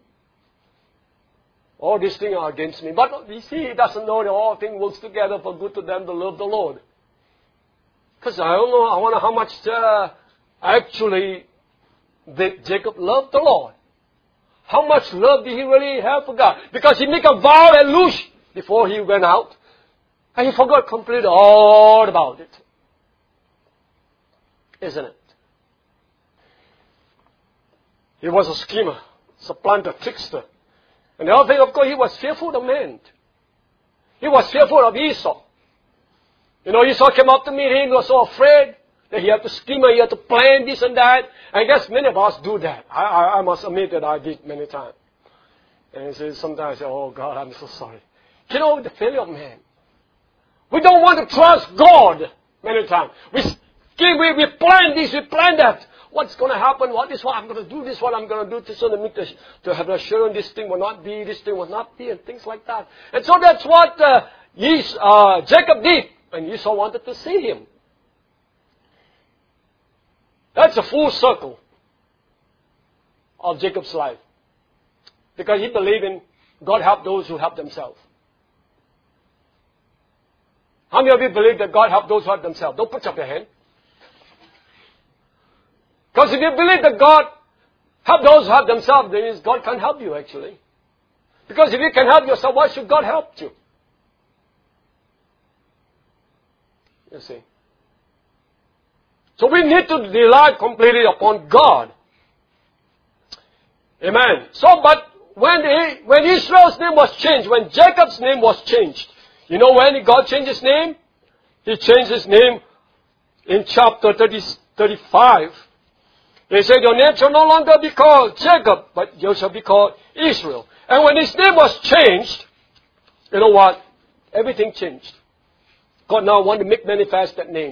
All these things are against me. But you see, he doesn't know that all things work together for good to them to love the Lord. Because I wonder how much actually did Jacob love the Lord. How much love did he really have for God? Because he made a vow at Lush before he went out. And he forgot completely all about it. Isn't it? He was a schemer, supplanter, trickster. And the other thing, of course, he was fearful of men. He was fearful of Esau. You know, Esau came up to meet him. He was so afraid that he had to scheme, he had to plan this and that. And I guess many of us do that. I must admit that I did many times. And sometimes I say, oh God, I'm so sorry. You know, the failure of man. We don't want to trust God many times. We plan this, we plan that. What's going to happen? What I'm going to do this, what I'm going to do this, to have assurance this thing will not be, this thing will not be, and things like that. And so that's what Jacob did. And Esau wanted to see him. That's a full circle of Jacob's life. Because he believed in God help those who help themselves. How many of you believe that God help those who help themselves? Don't put up your hand. Because if you believe that God help those who help themselves, then means God can't help you actually. Because if you can help yourself, why should God help you? You see. So we need to rely completely upon God. Amen. So, but when Israel's name was changed, when Jacob's name was changed, you know when God changed his name? He changed his name in chapter 35. He said, your name shall no longer be called Jacob, but you shall be called Israel. And when his name was changed, you know what? Everything changed. God now wanted to make manifest that name.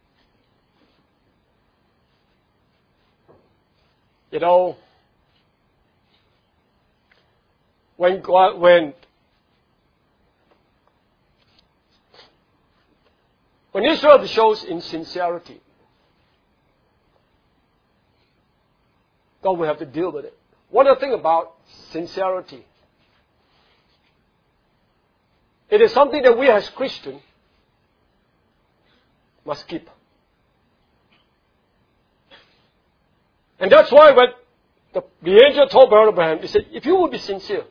You know, when Israel shows insincerity, God will have to deal with it. One other thing about sincerity. It is something that we as Christians must keep. And that's why when the angel told Abraham, he said, if you will be sincere,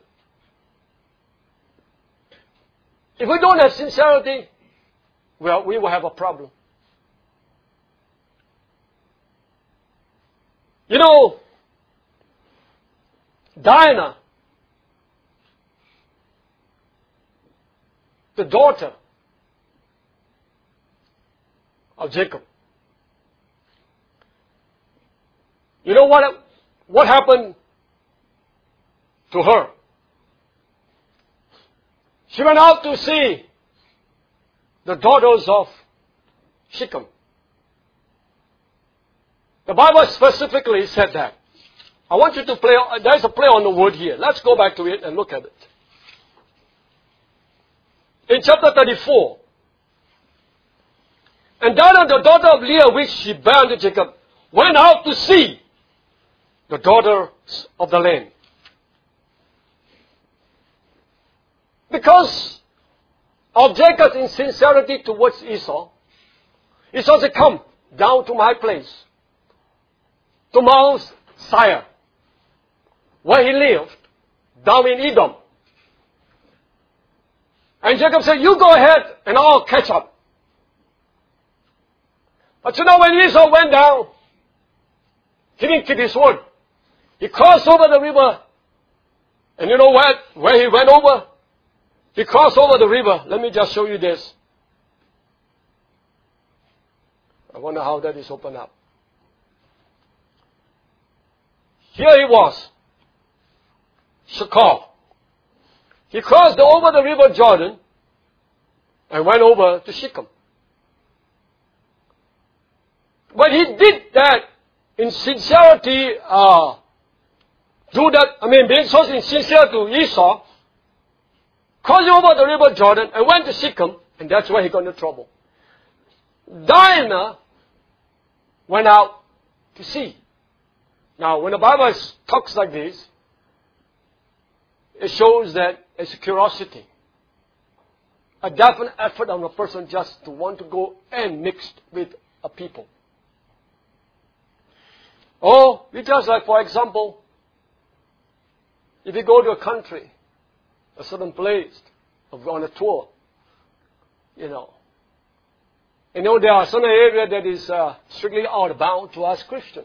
if we don't have sincerity, well, we will have a problem. You know, Dinah, the daughter of Jacob, you know what happened to her? She went out to see the daughters of Shechem. The Bible specifically said that. I want you to play, there's a play on the word here. Let's go back to it and look at it. In chapter 34, and Dinah, the daughter of Leah, which she bare unto Jacob, went out to see the daughters of the land. Because of Jacob's insincerity towards Esau, Esau said, come down to my place, to Mount Seir, where he lived, down in Edom. And Jacob said, you go ahead and I'll catch up. But you know, when Esau went down, he didn't keep his word. He crossed over the river. And you know what? Where he went over? He crossed over the river. Let me just show you this. I wonder how that is opened up. Here he was. Shechem. He crossed over the river Jordan and went over to Shechem. When he did that in sincerity, being so sincere to Esau, crossed over the river Jordan and went to Shechem, and that's where he got into trouble. Dinah went out to see. Now, when the Bible talks like this, it shows that it's curiosity. A definite effort on a person just to want to go and mix with a people. Or, it's just like, for example, if you go to a country, a certain place, on a tour, there are certain areas that is strictly outbound to us Christians.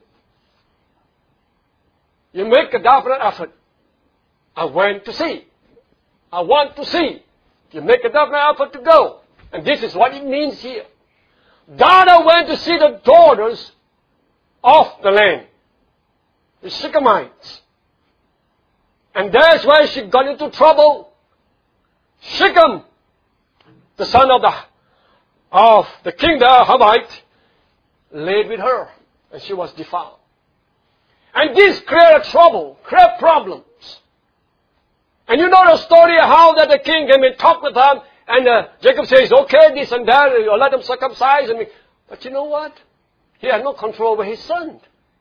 You make a definite effort. I went to see. I want to see. You make a definite effort to go. And this is what it means here. Dinah went to see the daughters of the land, the Shechemites. And that's why she got into trouble. Shechem, the son of the king, the Hivite, laid with her, and she was defiled. And this created trouble, created problems. And you know the story how that the king came and talked with them, and Jacob says, okay, this and that, you let them circumcise. But you know what? He had no control over his son.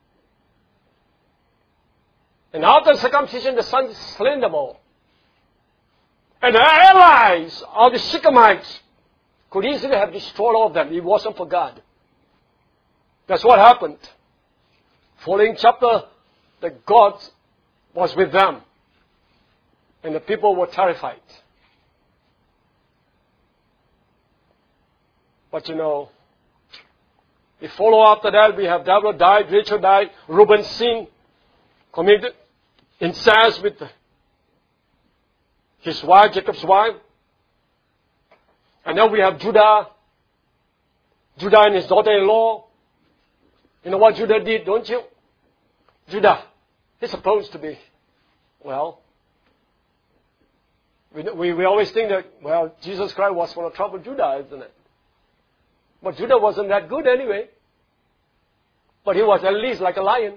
And after circumcision, the son slain them all. And the allies of the Shechemites could easily have destroyed all of them. It wasn't for God. That's what happened. Following chapter, that God was with them. And the people were terrified. But we follow after that. We have Deborah died, Rachel died, Reuben sinned, committed incest with his wife, Jacob's wife. And now we have Judah and his daughter-in-law. You know what Judah did, don't you? Judah, he's supposed to be, we always think that, Jesus Christ was for the trouble Judah, isn't it? But Judah wasn't that good anyway. But he was at least like a lion.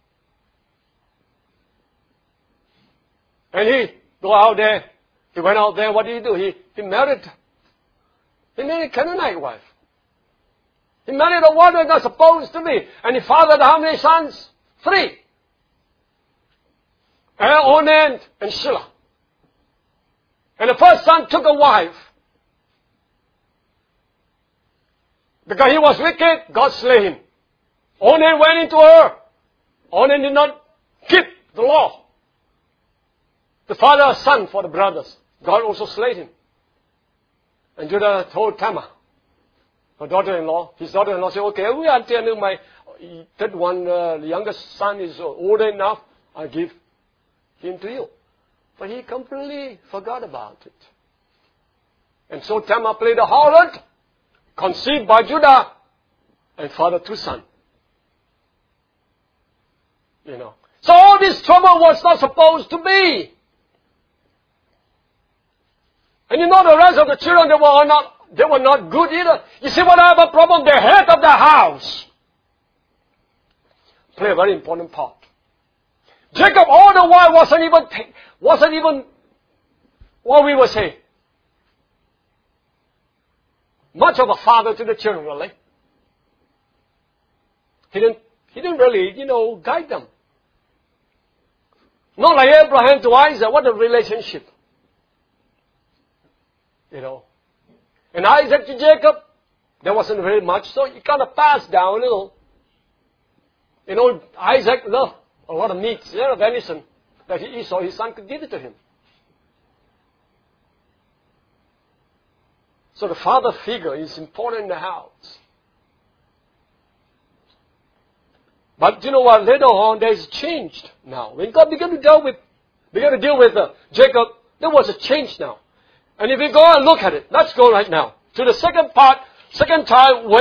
And he went out there, what did he do? He married a Canaanite wife. He married a woman not supposed to be. And he fathered how many sons? 3. Onan and Shelah. And the first son took a wife Because he was wicked, God slay him. Onan went into her. Onan did not keep the law. The father, son for the brothers. God also slayed him. And Judah told Tamar, her daughter-in-law, his daughter-in-law said, okay, we are telling my third one, the youngest son is older enough, I give him to you. But he completely forgot about it. And so Tamar played a harlot, conceived by Judah, and fathered two sons. You know. So all this trouble was not supposed to be. And you know the rest of the children, they were not good either. You see what I have a problem? The head of the house play a very important part. Jacob all the while wasn't even what we would say much of a father to the children, really. He didn't really, guide them. Not like Abraham to Isaac. What a relationship. And Isaac to Jacob, there wasn't very much, so you kind of passed down a little. Isaac loved a lot of meat, venison, that Esau, his son, could give it to him. So the father figure is important in the house. But you know what? Later on, there's changed now. When God began to deal with Jacob, there was a change now. And if we go and look at it, let's go right now to the second time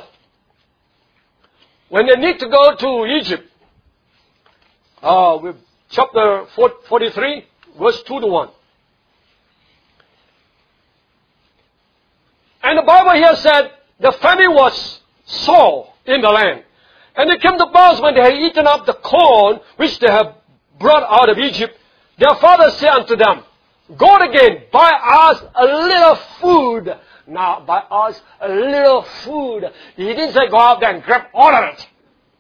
when they need to go to Egypt. With chapter 43, verse 2-1. And the Bible here said, the famine was sore in the land. And it came to pass when they had eaten up the corn which they had brought out of Egypt, their father said unto them, go again, buy us a little food. Now, buy us a little food. He didn't say go out there and grab all of it.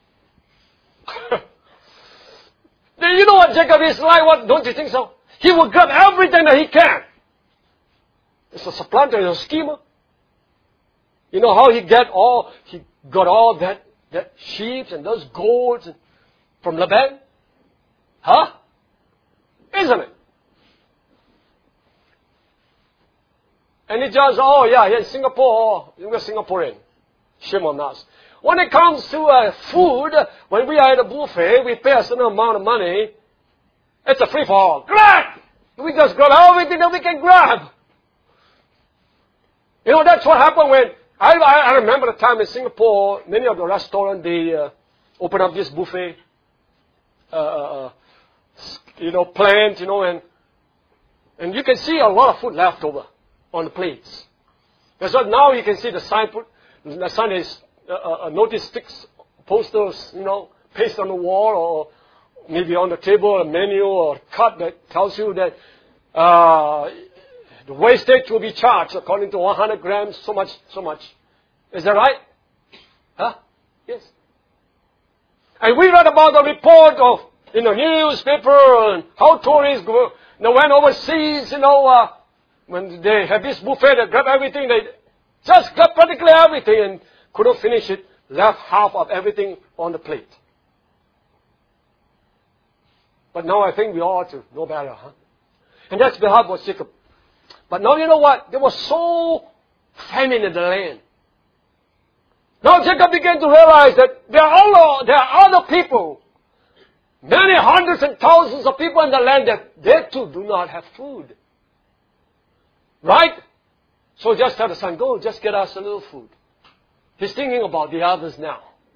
You know what Jacob is like? What? Don't you think so? He will grab everything that he can. It's a supplanter, he's a schemer. You know how he got all that sheep and those goats from Laban? Huh? Isn't it? And he just, in Singapore, we're Singaporean. Shame on us. When it comes to food, when we are at a buffet, we pay a certain amount of money. It's a free-for-all. Grab! We just grab everything that we can grab. That's what happened when, I remember the time in Singapore, many of the restaurants, they open up this buffet, plant, and you can see a lot of food left over on the plates. That's why now you can see the sign is notice sticks, posters, pasted on the wall or maybe on the table, a menu or card that tells you that the wastage will be charged according to 100 grams, so much. Is that right? Huh? Yes. And we read about the report in the newspaper and how tourists went overseas, when they have this buffet, they grab everything, they just grab practically everything and couldn't finish it, left half of everything on the plate. But now I think we ought to know better, huh? And that's behalf of Jacob. But now you know what? There was so famine in the land. Now Jacob began to realize that there are other people, many hundreds and thousands of people in the land that they too do not have food. Right? So just tell the son, go, just get us a little food. He's thinking about the others now.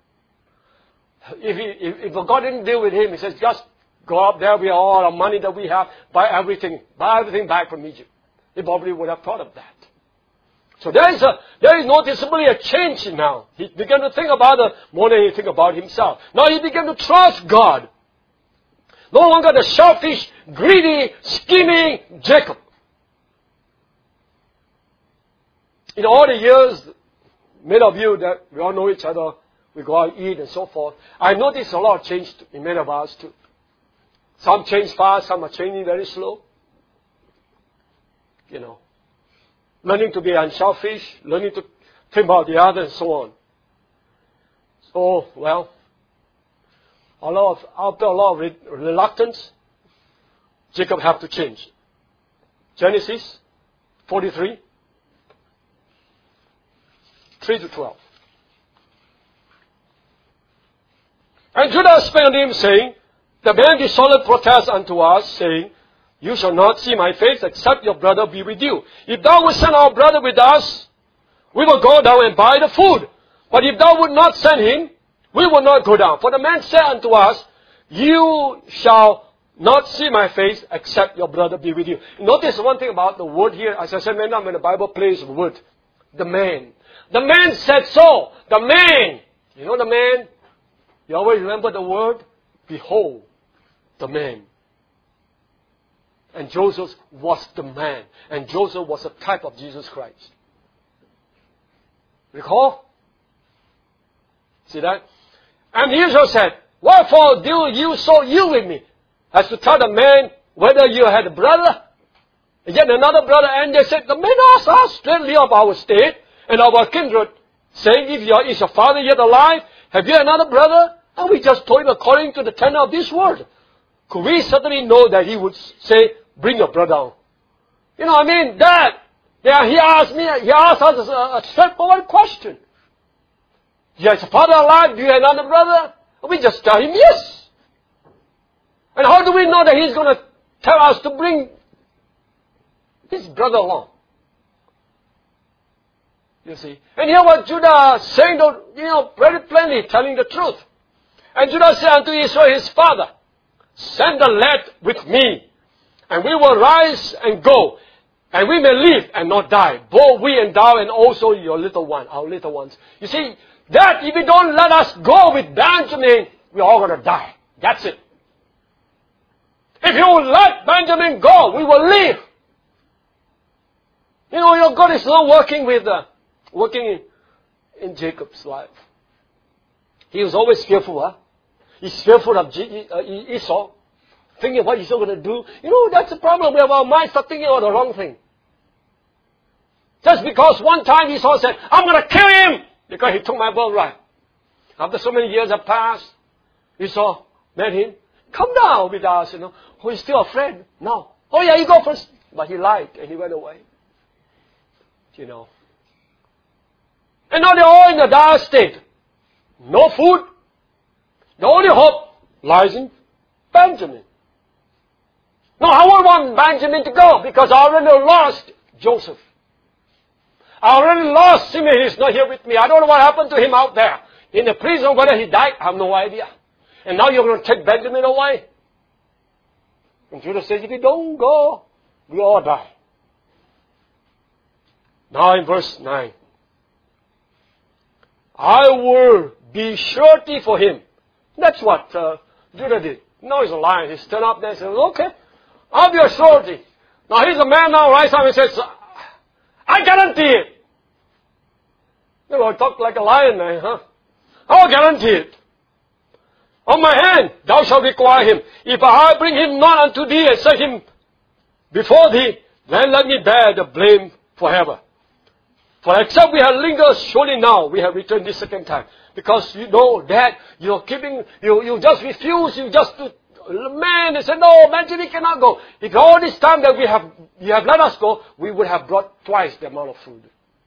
If God didn't deal with him, he says, just go up there with all the money that we have, buy everything back from Egypt. He probably would have thought of that. So there is noticeably a change now. He began to think about more than he think about himself. Now he began to trust God. No longer the selfish, greedy, scheming Jacob. In all the years, many of you that we all know each other, we go out, eat and so forth. I noticed a lot of change in many of us too. Some change fast, some are changing very slow. Learning to be unselfish, learning to think about the other, and so on. So, well, after a lot of reluctance, Jacob had to change. Genesis 43, 3-12. And Judah spake unto him, saying, the man did solemnly protest unto us, saying, you shall not see my face, except your brother be with you. If thou wilt send our brother with us, we will go down and buy the food. But if thou would not send him, we will not go down. For the man said unto us, you shall not see my face, except your brother be with you. Notice one thing about the word here. As I said many times when the Bible plays the word, the man. The man said so. The man. You know the man? You always remember the word? Behold, the man. And Joseph was the man. And Joseph was a type of Jesus Christ. Recall? See that? And Israel said, wherefore do you so ill with me, as to tell the man whether you had a brother, and yet another brother? And they said, the man asked us straightly of our state and our kindred, saying, is your father yet alive? Have you another brother? And we just told him according to the tenor of this word. Could we certainly know that he would say, bring your brother down? You know, I mean, that. Yeah, he asked us a straightforward question. Is your father alive? Do you have another brother? We just tell him yes. And how do we know that he's going to tell us to bring his brother along? You see. And here what Judah saying, very plainly, telling the truth. And Judah said unto Israel his father, send the lad with me, and we will rise and go, and we may live and not die, both we and thou, and also your little one, our little ones. You see, that if you don't let us go with Benjamin, we're all going to die. That's it. If you let Benjamin go, we will live. You know, your God is not working in Jacob's life. He was always fearful, huh? He's fearful of Esau, thinking what Esau going to do. You know, that's the problem. We have our minds start thinking about the wrong thing. Just because one time Esau said, I'm going to kill him because he took my birthright. After so many years have passed, Esau met him. Come down with us, you know. Oh, he's still afraid. No. Oh yeah, you go first. But he lied and he went away. You know. And now they're all in a dire state. No food. The only hope lies in Benjamin. No, I won't want Benjamin to go because I already lost Joseph. I already lost Simeon. He's not here with me. I don't know what happened to him out there in the prison. Whether he died, I have no idea. And now you're going to take Benjamin away? And Judah says, if you don't go, we all die. Now in verse 9. I will be surety for him. That's what Judah did. No, he's a lion. He stood up there and said, okay, I'll be a surety. Now he's a man now, right? And he says, I guarantee it. You know, talk like a lion man, huh? I'll guarantee it. On my hand, thou shalt require him. If I bring him not unto thee and set him before thee, then let me bear the blame forever. For except we have lingered, surely now we have returned this second time. Because you know that you just refuse, you they said, no, Benjamin cannot go. If all this time that you have let us go, we would have brought twice the amount of food.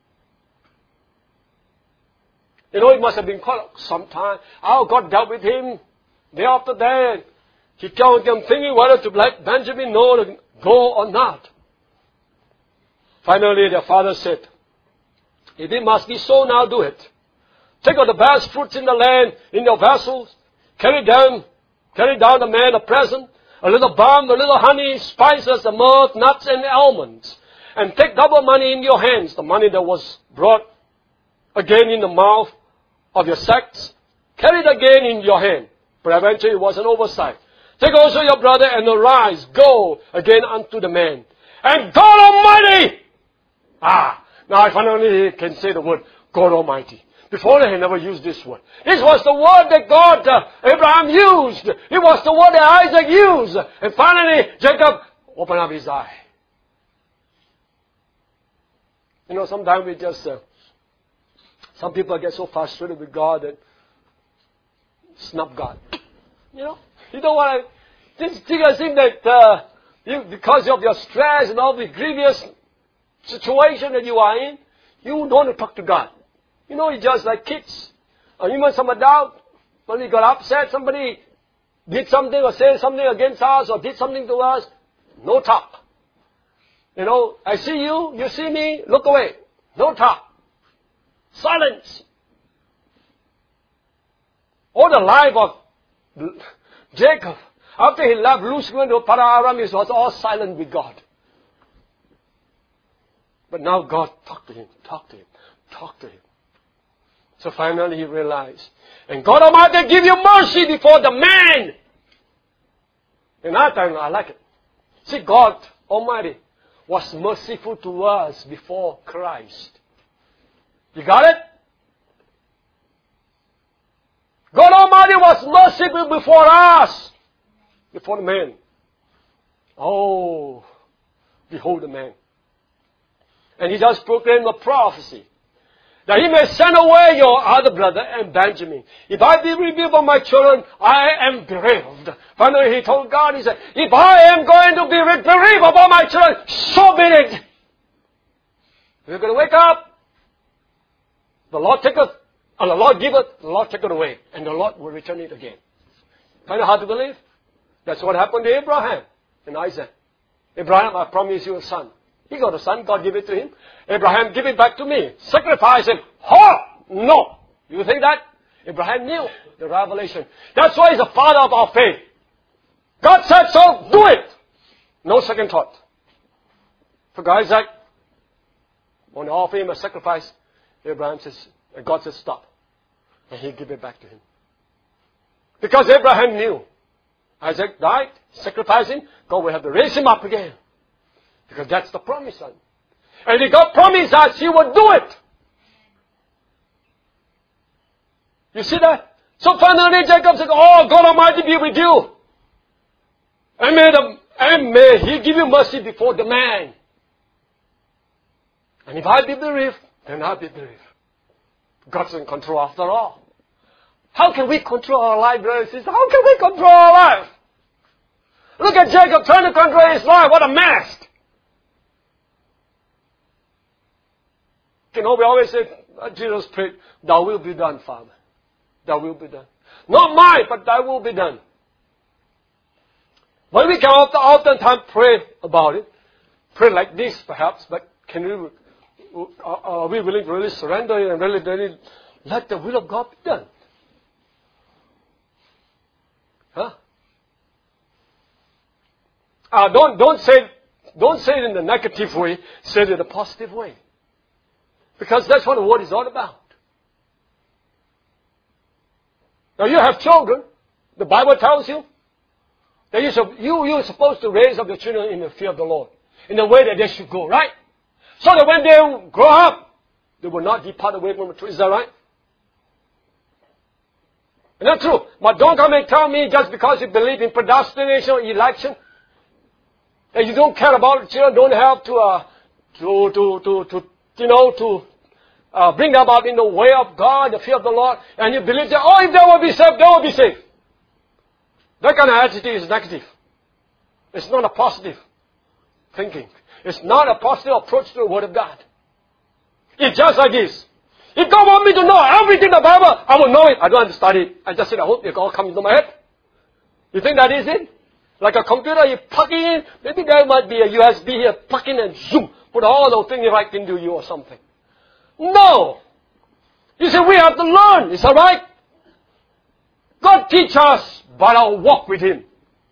You know, it must have been quite some time. How God dealt with him day after day. He kept them thinking whether to let Benjamin know to go or not. Finally, their father said, if it must be so, now do it. Take out the best fruits in the land, in your vessels. Carry down the man a present, a little balm, a little honey, spices, a myrrh, nuts, and almonds. And take double money in your hands, the money that was brought again in the mouth of your sacks. Carry it again in your hand. Peradventure it was an oversight. Take also your brother and arise, go again unto the man. And God Almighty! Now I finally can say the word God Almighty. Before I had never used this word. This was the word that God, Abraham used. It was the word that Isaac used. And finally, Jacob opened up his eye. You know, sometimes we just Some people get so frustrated with God that snub God. You know what I think that because of your stress and all the grievous situation that you are in, you don't want to talk to God. It's just like kids. Or even some adult, when we got upset, somebody did something or said something against us or did something to us, no talk. I see you, you see me, look away. No talk. Silence. All the life of Jacob, after he left Luz going to Padan-aram, he was all silent with God. But now God talked to him. So finally he realized, and God Almighty give you mercy before the man. And I like it. See, God Almighty was merciful to us before Christ. You got it? God Almighty was merciful before us, before the man. Oh, behold the man. And he just proclaimed a prophecy that he may send away your other brother and Benjamin. If I be revealed of my children, I am bereaved. Finally, he told God, he said, if I am going to be bereaved of all my children, so be it. We're going to wake up. The Lord taketh, and the Lord giveth, the Lord taketh away, and the Lord will return it again. Kind of hard to believe. That's what happened to Abraham and Isaac. Abraham, I promise you a son. He got a son, God gave it to him. Abraham, give it back to me. Sacrifice him. No. You think that? Abraham knew the revelation. That's why he's the father of our faith. God said so, do it. No second thought. For Isaac, when they offer him a sacrifice, Abraham says, and God says stop. And he gave it back to him. Because Abraham knew. Isaac died, sacrificed him, God will have to raise him up again. Because that's the promise, son. And if God promised us, He will do it. You see that? So finally Jacob said, oh, God Almighty be with you. And may He give you mercy before the man. And if I be bereaved, then I'll be bereaved. God's in control after all. How can we control our life, brothers and sisters? How can we control our life? Look at Jacob trying to control his life. What a mess. We always say, Jesus prayed, thy will be done, Father. Thy will be done. Not mine, but thy will be done. When we can oftentimes pray about it, pray like this perhaps, but are we willing to really surrender it and really let the will of God be done? Huh? Don't say it in the negative way, say it in a positive way. Because that's what the Word is all about. Now you have children. The Bible tells you that you're supposed to raise up your children in the fear of the Lord. In the way that they should go, right? So that when they grow up, they will not depart away from the truth. Is that right? Isn't that true? But don't come and tell me just because you believe in predestination or election, that you don't care about the children, don't have to bring them up in the way of God, the fear of the Lord, and you believe that, if they will be saved, they will be saved. That kind of attitude is negative. It's not a positive thinking. It's not a positive approach to the Word of God. It's just like this. If God wants me to know everything in the Bible, I will know it. I don't have to study it. I just said, I hope it all comes into my head. You think that is it? Like a computer, you plug it in, maybe there might be a USB here, plug in and zoom, put all those things right into you or something. No! You see, we have to learn. Is that right? God teach us by our walk with Him.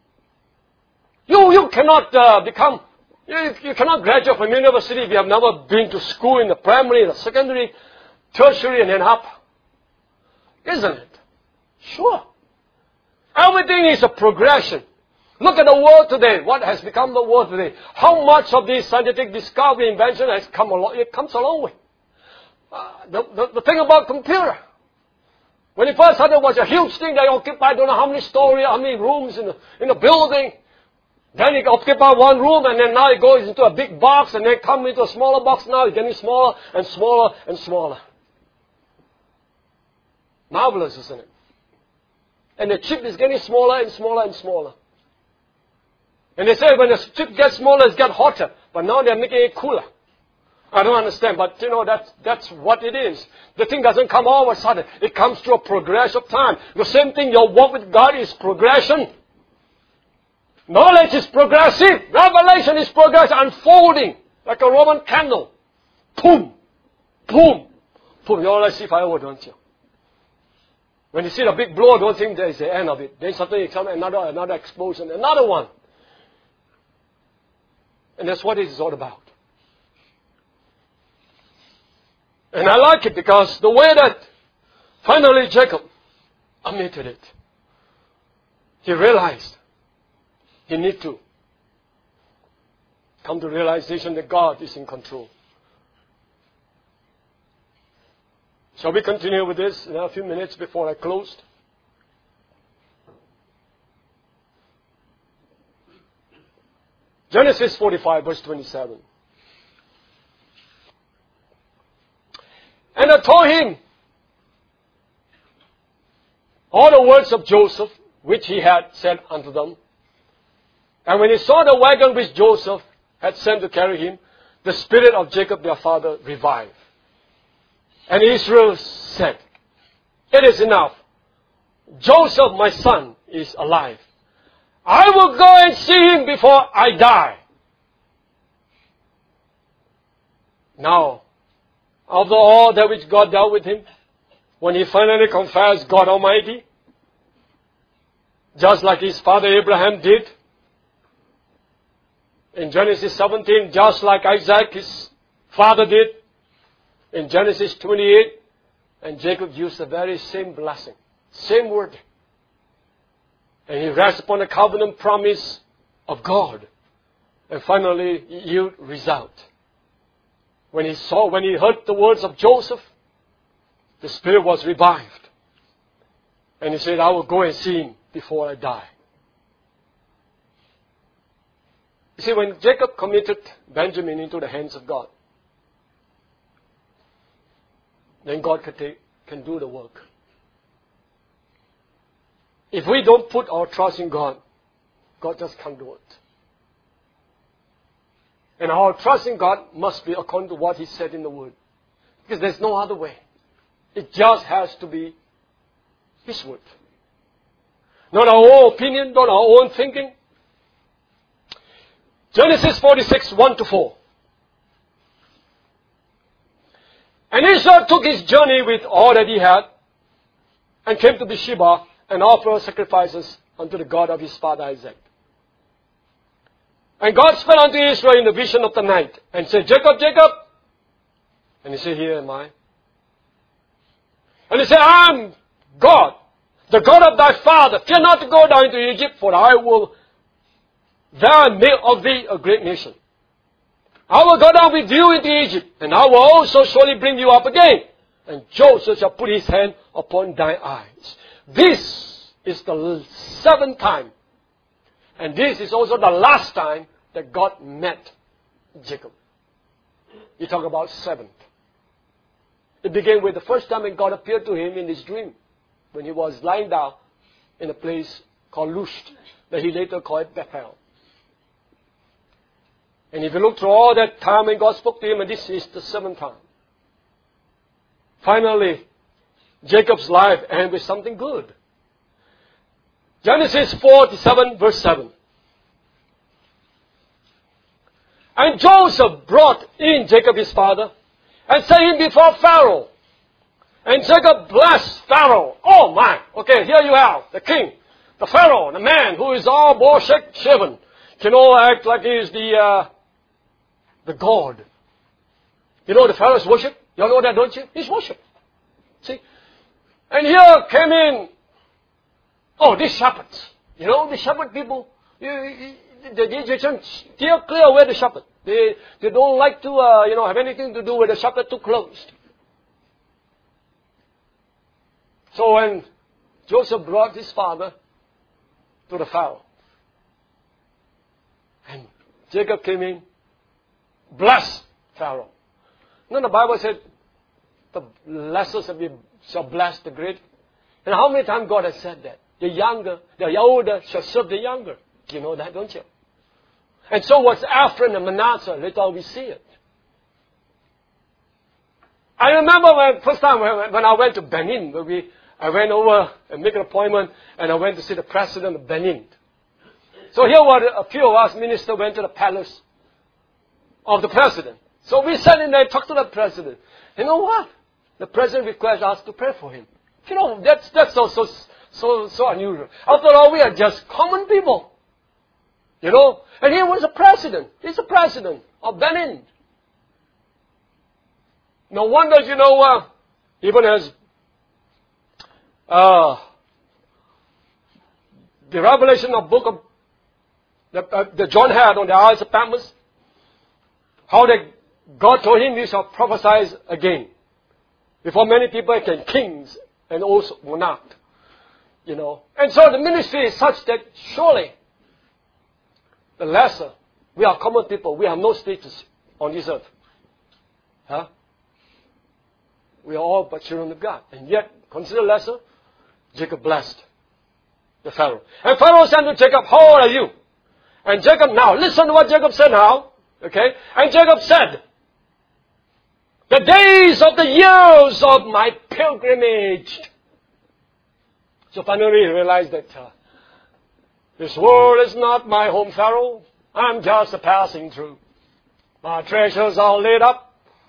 You cannot you cannot graduate from university if you have never been to school in the primary, the secondary, tertiary, and then up. Isn't it? Sure. Everything is a progression. Look at the world today. What has become the world today? How much of this scientific discovery, invention has come along? It comes a long way. The thing about computer. When it first started, it was a huge thing. They occupied, I don't know how many stories, how many rooms in the building. Then it occupied one room, and then now it goes into a big box, and then come into a smaller box. Now it's getting smaller and smaller and smaller. Marvelous, isn't it? And the chip is getting smaller and smaller and smaller. And they say when the chip gets smaller, it gets hotter. But now they're making it cooler. I don't understand, but that's what it is. The thing doesn't come all of a sudden. It comes through a progression of time. The same thing, your walk with God is progression. Knowledge is progressive. Revelation is progressive, unfolding like a Roman candle. Boom, boom, boom. You always see fireworks, don't you? When you see the big blow, don't think that is the end of it. Then suddenly comes another explosion, another one. And that's what it is all about. And I like it because the way that finally Jacob admitted it, he realized he need to come to realization that God is in control. Shall we continue with this in a few minutes before I close? Genesis 45, verse 27. And I told him all the words of Joseph, which he had said unto them. And when he saw the wagon which Joseph had sent to carry him, the spirit of Jacob their father revived. And Israel said, it is enough. Joseph, my son, is alive. I will go and see him before I die. Now, after all that which God dealt with him, when he finally confessed God Almighty, just like his father Abraham did, in Genesis 17, just like Isaac, his father, did, in Genesis 28, and Jacob used the very same blessing, same word. And he rests upon the covenant promise of God. And finally, yield result. When he heard the words of Joseph, the spirit was revived. And he said, I will go and see him before I die. You see, when Jacob committed Benjamin into the hands of God, then God can do the work. If we don't put our trust in God, God just can't do it. And our trust in God must be according to what He said in the Word. Because there's no other way. It just has to be His Word. Not our own opinion, not our own thinking. Genesis 46, 1-4. And Esau took his journey with all that he had, and came to Beersheba, and offered sacrifices unto the God of his father Isaac. And God spake unto Israel in the vision of the night, and said, Jacob, Jacob. And he said, Here am I. And he said, I am God, the God of thy father. Fear not to go down into Egypt, for I will there make of thee a great nation. I will go down with you into Egypt, and I will also surely bring you up again. And Joseph shall put his hand upon thine eyes. This is the seventh time. And this is also the last time that God met Jacob. You talk about seventh. It began with the first time when God appeared to him in his dream, when he was lying down in a place called Lush, that he later called Bethel. And if you look through all that time when God spoke to him, and this is the seventh time. Finally, Jacob's life ended with something good. Genesis 47, verse 7. And Joseph brought in Jacob his father, and set him before Pharaoh. And Jacob blessed Pharaoh. Oh my! Okay, here you have the king, the Pharaoh, the man who is all shaven, can all act like he is the God. You know the Pharaoh's worship? You all know that, don't you? He's worship. See? And here came in, these shepherds. You know, the shepherd people, the Egyptians steer clear away the shepherd. They don't like to, have anything to do with the shepherd too close. So when Joseph brought his father to the Pharaoh, and Jacob came in, blessed Pharaoh. No, the Bible said, the lesser shall bless the great. And how many times God has said that? The older shall serve the younger. You know that, don't you? And so was Ephraim and Manasseh. Later on we see it. I remember first time when I went to Benin, I went over and make an appointment, and I went to see the president of Benin. So here were a few of us ministers went to the palace of the president. So we sat in there and talked to the president. You know what? The president requested us to pray for him. You know, that's so unusual. After all, we are just common people. You know? And he was a president. He's the president of Benin. No wonder, you know, even as the revelation of book of that John had on the Isles of Patmos, how that God told him he shall prophesy again before many people and kings and also monarchs. You know. And so the ministry is such that surely the lesser, we are common people, we have no status on this earth. Huh? We are all but children of God. And yet, consider lesser, Jacob blessed the Pharaoh. And Pharaoh said to Jacob, how old are you? And Jacob, now, listen to what Jacob said now. Okay? And Jacob said, the days of the years of my pilgrimage. So finally he realized that this world is not my home, Pharaoh. I'm just a passing through. My treasures are laid up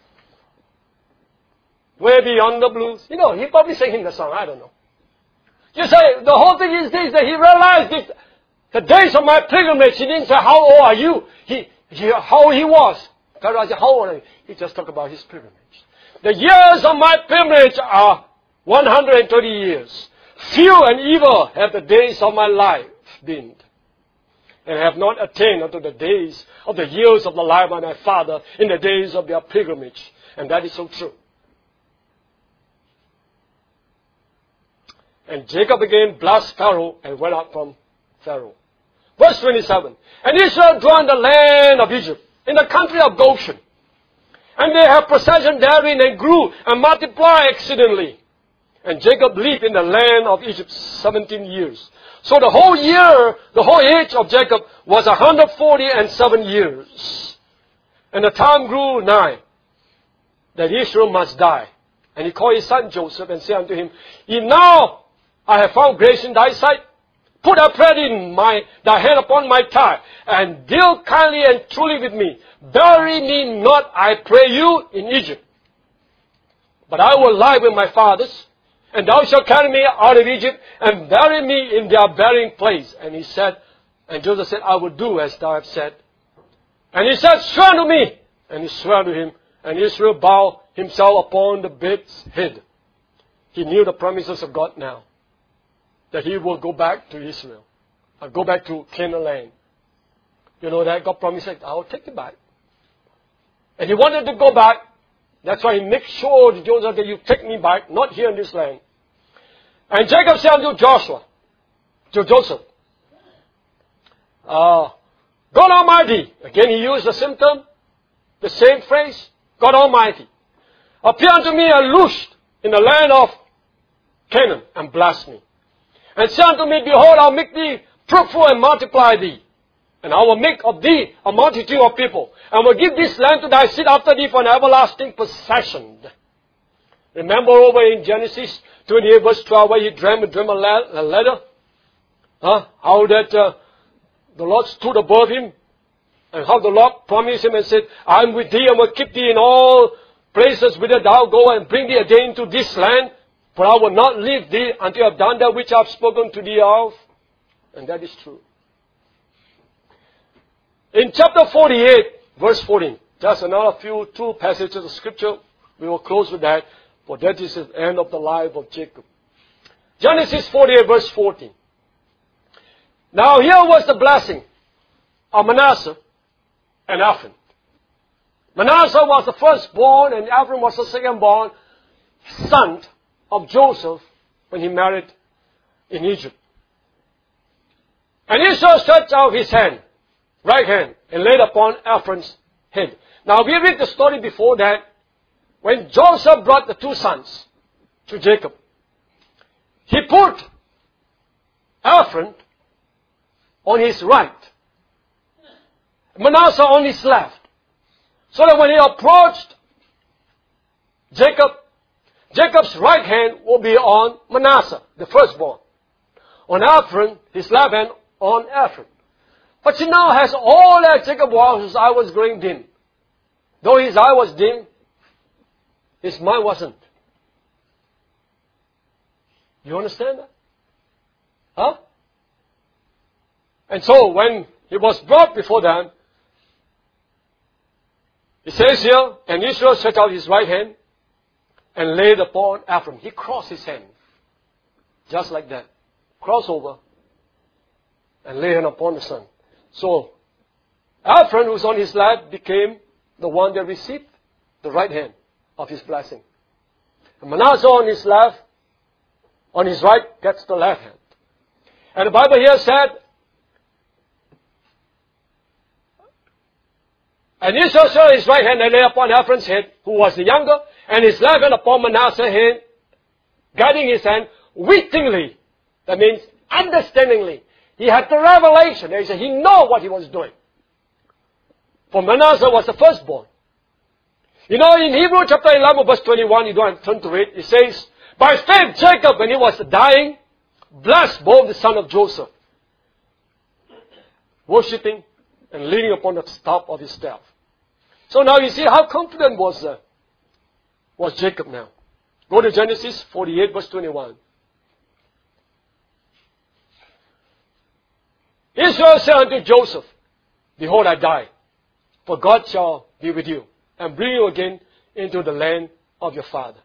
way beyond the blues. You know, he probably singing the song, I don't know. You say, the whole thing is this, that he realized this, the days of my pilgrimage, he didn't say, how old are you? How he was. Pharaoh said, how old are you? He just talked about his pilgrimage. The years of my pilgrimage are 130 years. Few and evil have the days of my life been, and have not attained unto the days of the years of the life of my father in the days of their pilgrimage. And that is so true. And Jacob again blessed Pharaoh and went out from Pharaoh. Verse 27. And Israel dwelt in the land of Egypt, in the country of Goshen. And they have possession therein and grew and multiplied exceedingly. And Jacob lived in the land of Egypt 17 years. So the whole age of Jacob was 147 years. And the time grew nigh that Israel must die. And he called his son Joseph and said unto him, if now I have found grace in thy sight, put a prayer in thy hand upon my thigh, and deal kindly and truly with me. Bury me not, I pray you, in Egypt. But I will lie with my fathers, and thou shalt carry me out of Egypt, and bury me in their burying place. And he said, and Joseph said, I will do as thou hast said. And he said, swear to me. And he swore to him, and Israel bowed himself upon the bed's head. He knew the promises of God now, that he will go back to Israel, go back to Canaan land. You know that God promised that I will take you back. And he wanted to go back. That's why he makes sure to Joseph that you take me back, not here in this land. And Jacob said unto Joseph, God Almighty, again he used the same term, the same phrase, God Almighty, appear unto me and loosed in the land of Canaan and bless me. And say unto me, behold, I'll make thee fruitful and multiply thee. And I will make of thee a multitude of people. And will give this land to thy seed after thee for an everlasting possession. Remember over in Genesis 28 verse 12 where he dreamed a letter? How that the Lord stood above him. And how the Lord promised him and said, I am with thee and will keep thee in all places whither thou go and bring thee again to this land. For I will not leave thee until I have done that which I have spoken to thee of. And that is true. In chapter 48, verse 14, just another two passages of scripture. We will close with that. For that is the end of the life of Jacob. Genesis 48, verse 14. Now here was the blessing of Manasseh and Ephraim. Manasseh was the firstborn and Ephraim was the secondborn son of Joseph when he married in Egypt. And Esau stretched out his hand, right hand, and laid upon Ephraim's head. Now we read the story before that. When Joseph brought the two sons to Jacob, he put Ephraim on his right, Manasseh on his left. So that when he approached Jacob, Jacob's right hand will be on Manasseh, the firstborn. On Ephraim, his left hand on Ephraim. But he now has all that Jacob was, his eye was growing dim. Though his eye was dim, his mind wasn't. You understand that? Huh? And so when he was brought before them, it says here, and Israel stretched out his right hand and laid upon Ephraim. He crossed his hand. Just like that. Cross over and lay hand upon the son. So, Ephraim, who was on his left, became the one that received the right hand of his blessing. And Manasseh on his left, on his right, gets the left hand. And the Bible here said, and Israel showed his right hand and lay upon Ephraim's head, who was the younger, and his left hand upon Manasseh's head, guiding his hand wittingly. That means understandingly. He had the revelation. He said he knew what he was doing. For Manasseh was the firstborn. You know, in Hebrew chapter 11, verse 21, you don't have to turn to it. It says, by faith Jacob, when he was dying, blessed both the son of Joseph, worshipping and leaning upon the staff of his staff. So now you see how confident was Jacob now. Go to Genesis 48, verse 21. Israel said unto Joseph, behold, I die, for God shall be with you, and bring you again into the land of your father.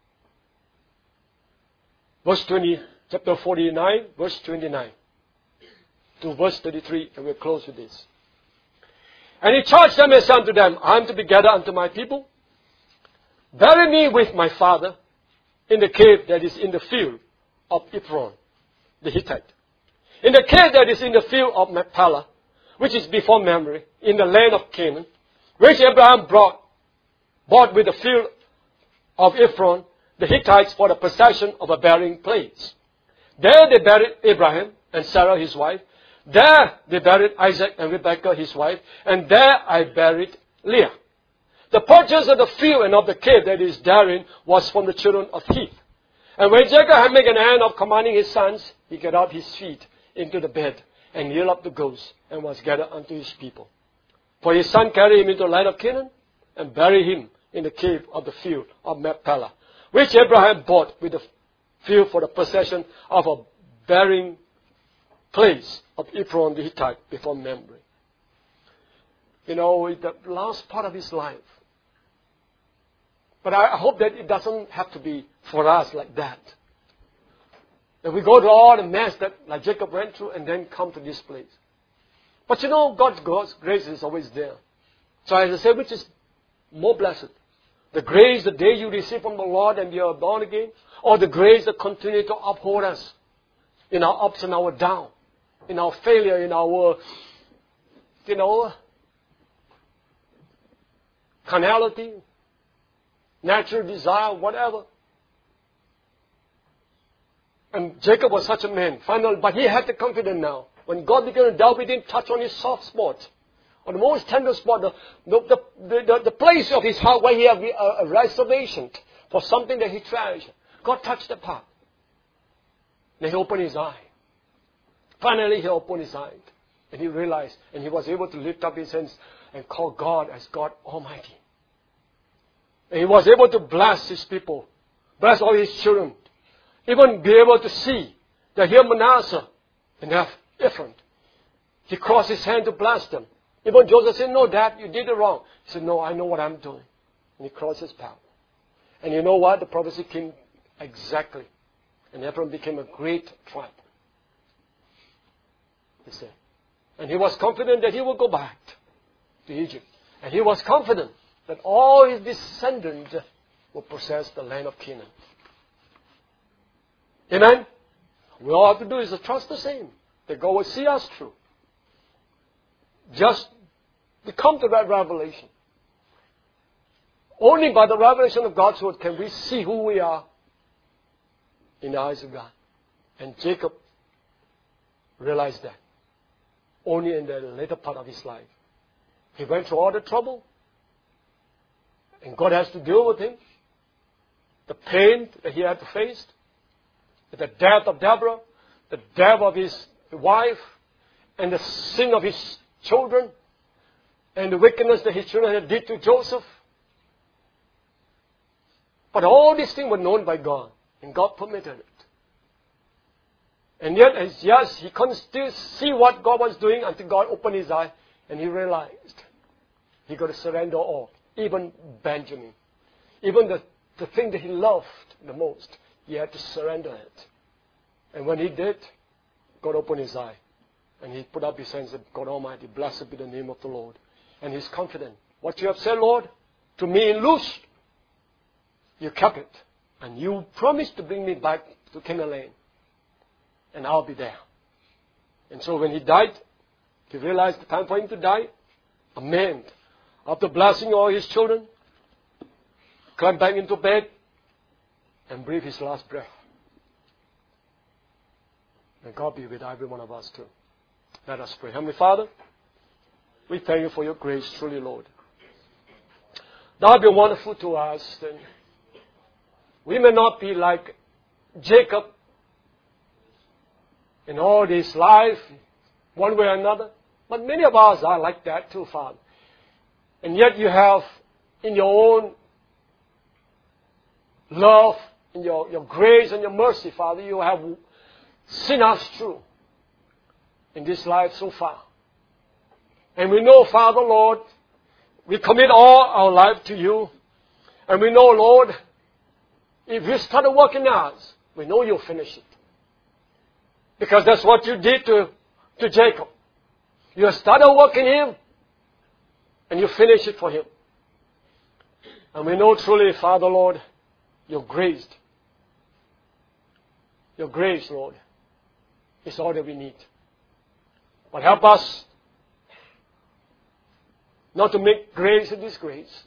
Verse 20, chapter 49, verse 29 to verse 33, and we'll close with this. And he charged them and said unto them, I am to be gathered unto my people. Bury me with my father in the cave that is in the field of Ephron, the Hittite. In the cave that is in the field of Machpelah, which is before Mamre, in the land of Canaan, which Abraham bought with the field of Ephron, the Hittites, for the possession of a burying place. There they buried Abraham and Sarah his wife. There they buried Isaac and Rebekah his wife. And there I buried Leah. The purchase of the field and of the cave that is therein was from the children of Heth. And when Jacob had made an end of commanding his sons, he got out his feet into the bed and kneeled up the ghost and was gathered unto his people. For his son carried him into the land of Canaan and buried him in the cave of the field of Machpelah, which Abraham bought with the field for the possession of a burying place of Ephron the Hittite before Mamre. You know, the last part of his life. But I hope that it doesn't have to be for us like that. That we go to all the mess that like Jacob went through and then come to this place. But you know, God's grace is always there. So as I say, which is more blessed? The grace the day you receive from the Lord and you are born again, or the grace that continue to uphold us in our ups and our downs, in our failure, in our, carnality, natural desire, whatever. And Jacob was such a man, finally, but he had the confidence now. When God began to deal with him, touch on his soft spot, on the most tender spot, the place of his heart where he had a reservation for something that he treasured. God touched the part. Then he opened his eye. Finally, he opened his eye. And he realized, and he was able to lift up his hands and call God as God Almighty. And he was able to bless his people, bless all his children, even be able to see that here Manasseh and Ephraim, he crossed his hand to bless them. Even Joseph said, no, Dad, you did it wrong. He said, no, I know what I'm doing. And he crossed his path. And you know what? The prophecy came exactly. And Ephraim became a great tribe. He said. And he was confident that he would go back to Egypt. And he was confident that all his descendants will possess the land of Canaan. Amen? We all have to do is to trust the same. That God will see us through. Just to come to that revelation. Only by the revelation of God's word can we see who we are in the eyes of God. And Jacob realized that only in the later part of his life. He went through all the trouble, and God has to deal with him. The pain that he had to face, the death of Deborah, the death of his wife, and the sin of his children, and the wickedness that his children had did to Joseph. But all these things were known by God, and God permitted it. And yet, yes, he couldn't still see what God was doing until God opened his eye, and he realized he got to surrender all, even Benjamin. Even the thing that he loved the most, he had to surrender it. And when he did, God opened his eye. And he put up his hands and said, God Almighty, blessed be the name of the Lord. And he's confident. What you have said, Lord, to me in Luz, you kept it. And you promised to bring me back to Canaan Lane. And I'll be there. And so when he died, he realized the time for him to die. A man, after blessing all his children, climbed back into bed and breathed his last breath. May God be with every one of us too. Let us pray. Heavenly Father, we thank you for your grace, truly, Lord. That would be wonderful to us. Then we may not be like Jacob in all this life, one way or another, but many of us are like that too, Father. And yet you have, in your own love, in your grace and your mercy, Father, you have seen us through in this life so far. And we know, Father, Lord, we commit all our life to you. And we know, Lord, if you started working us, we know you'll finish it. Because that's what you did to Jacob. You started working him, and you finish it for him. And we know truly, Father, Lord, you're graced. Your grace, Lord, is all that we need. But help us not to make grace a disgrace.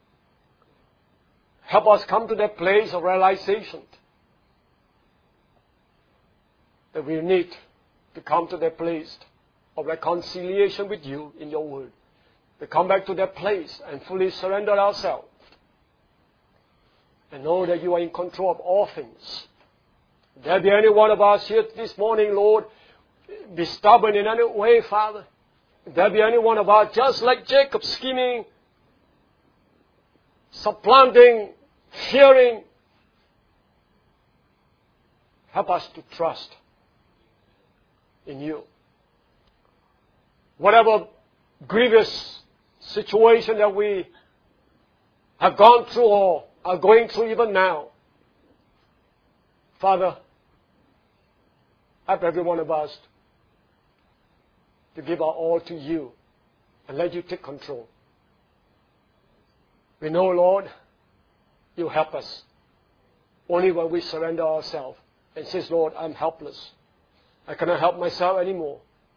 Help us come to that place of realization that we need to come to that place of reconciliation with you in your word. To come back to that place and fully surrender ourselves. And know that you are in control of all things. If there be any one of us here this morning, Lord, be stubborn in any way, Father. If there be any one of us, just like Jacob, scheming, supplanting, fearing, help us to trust in you. Whatever grievous situation that we have gone through or are going through even now, Father, help every one of us to give our all to you and let you take control. We know, Lord, you help us only when we surrender ourselves and says, Lord, I'm helpless. I cannot help myself anymore.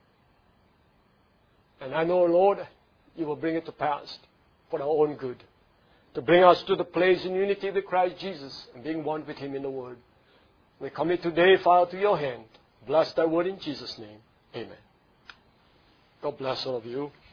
And I know, Lord, you will bring it to pass for our own good, to bring us to the place in unity with Christ Jesus and being one with him in the Word. We commit today, Father, to your hand. Bless thy word in Jesus' name. Amen. God bless all of you.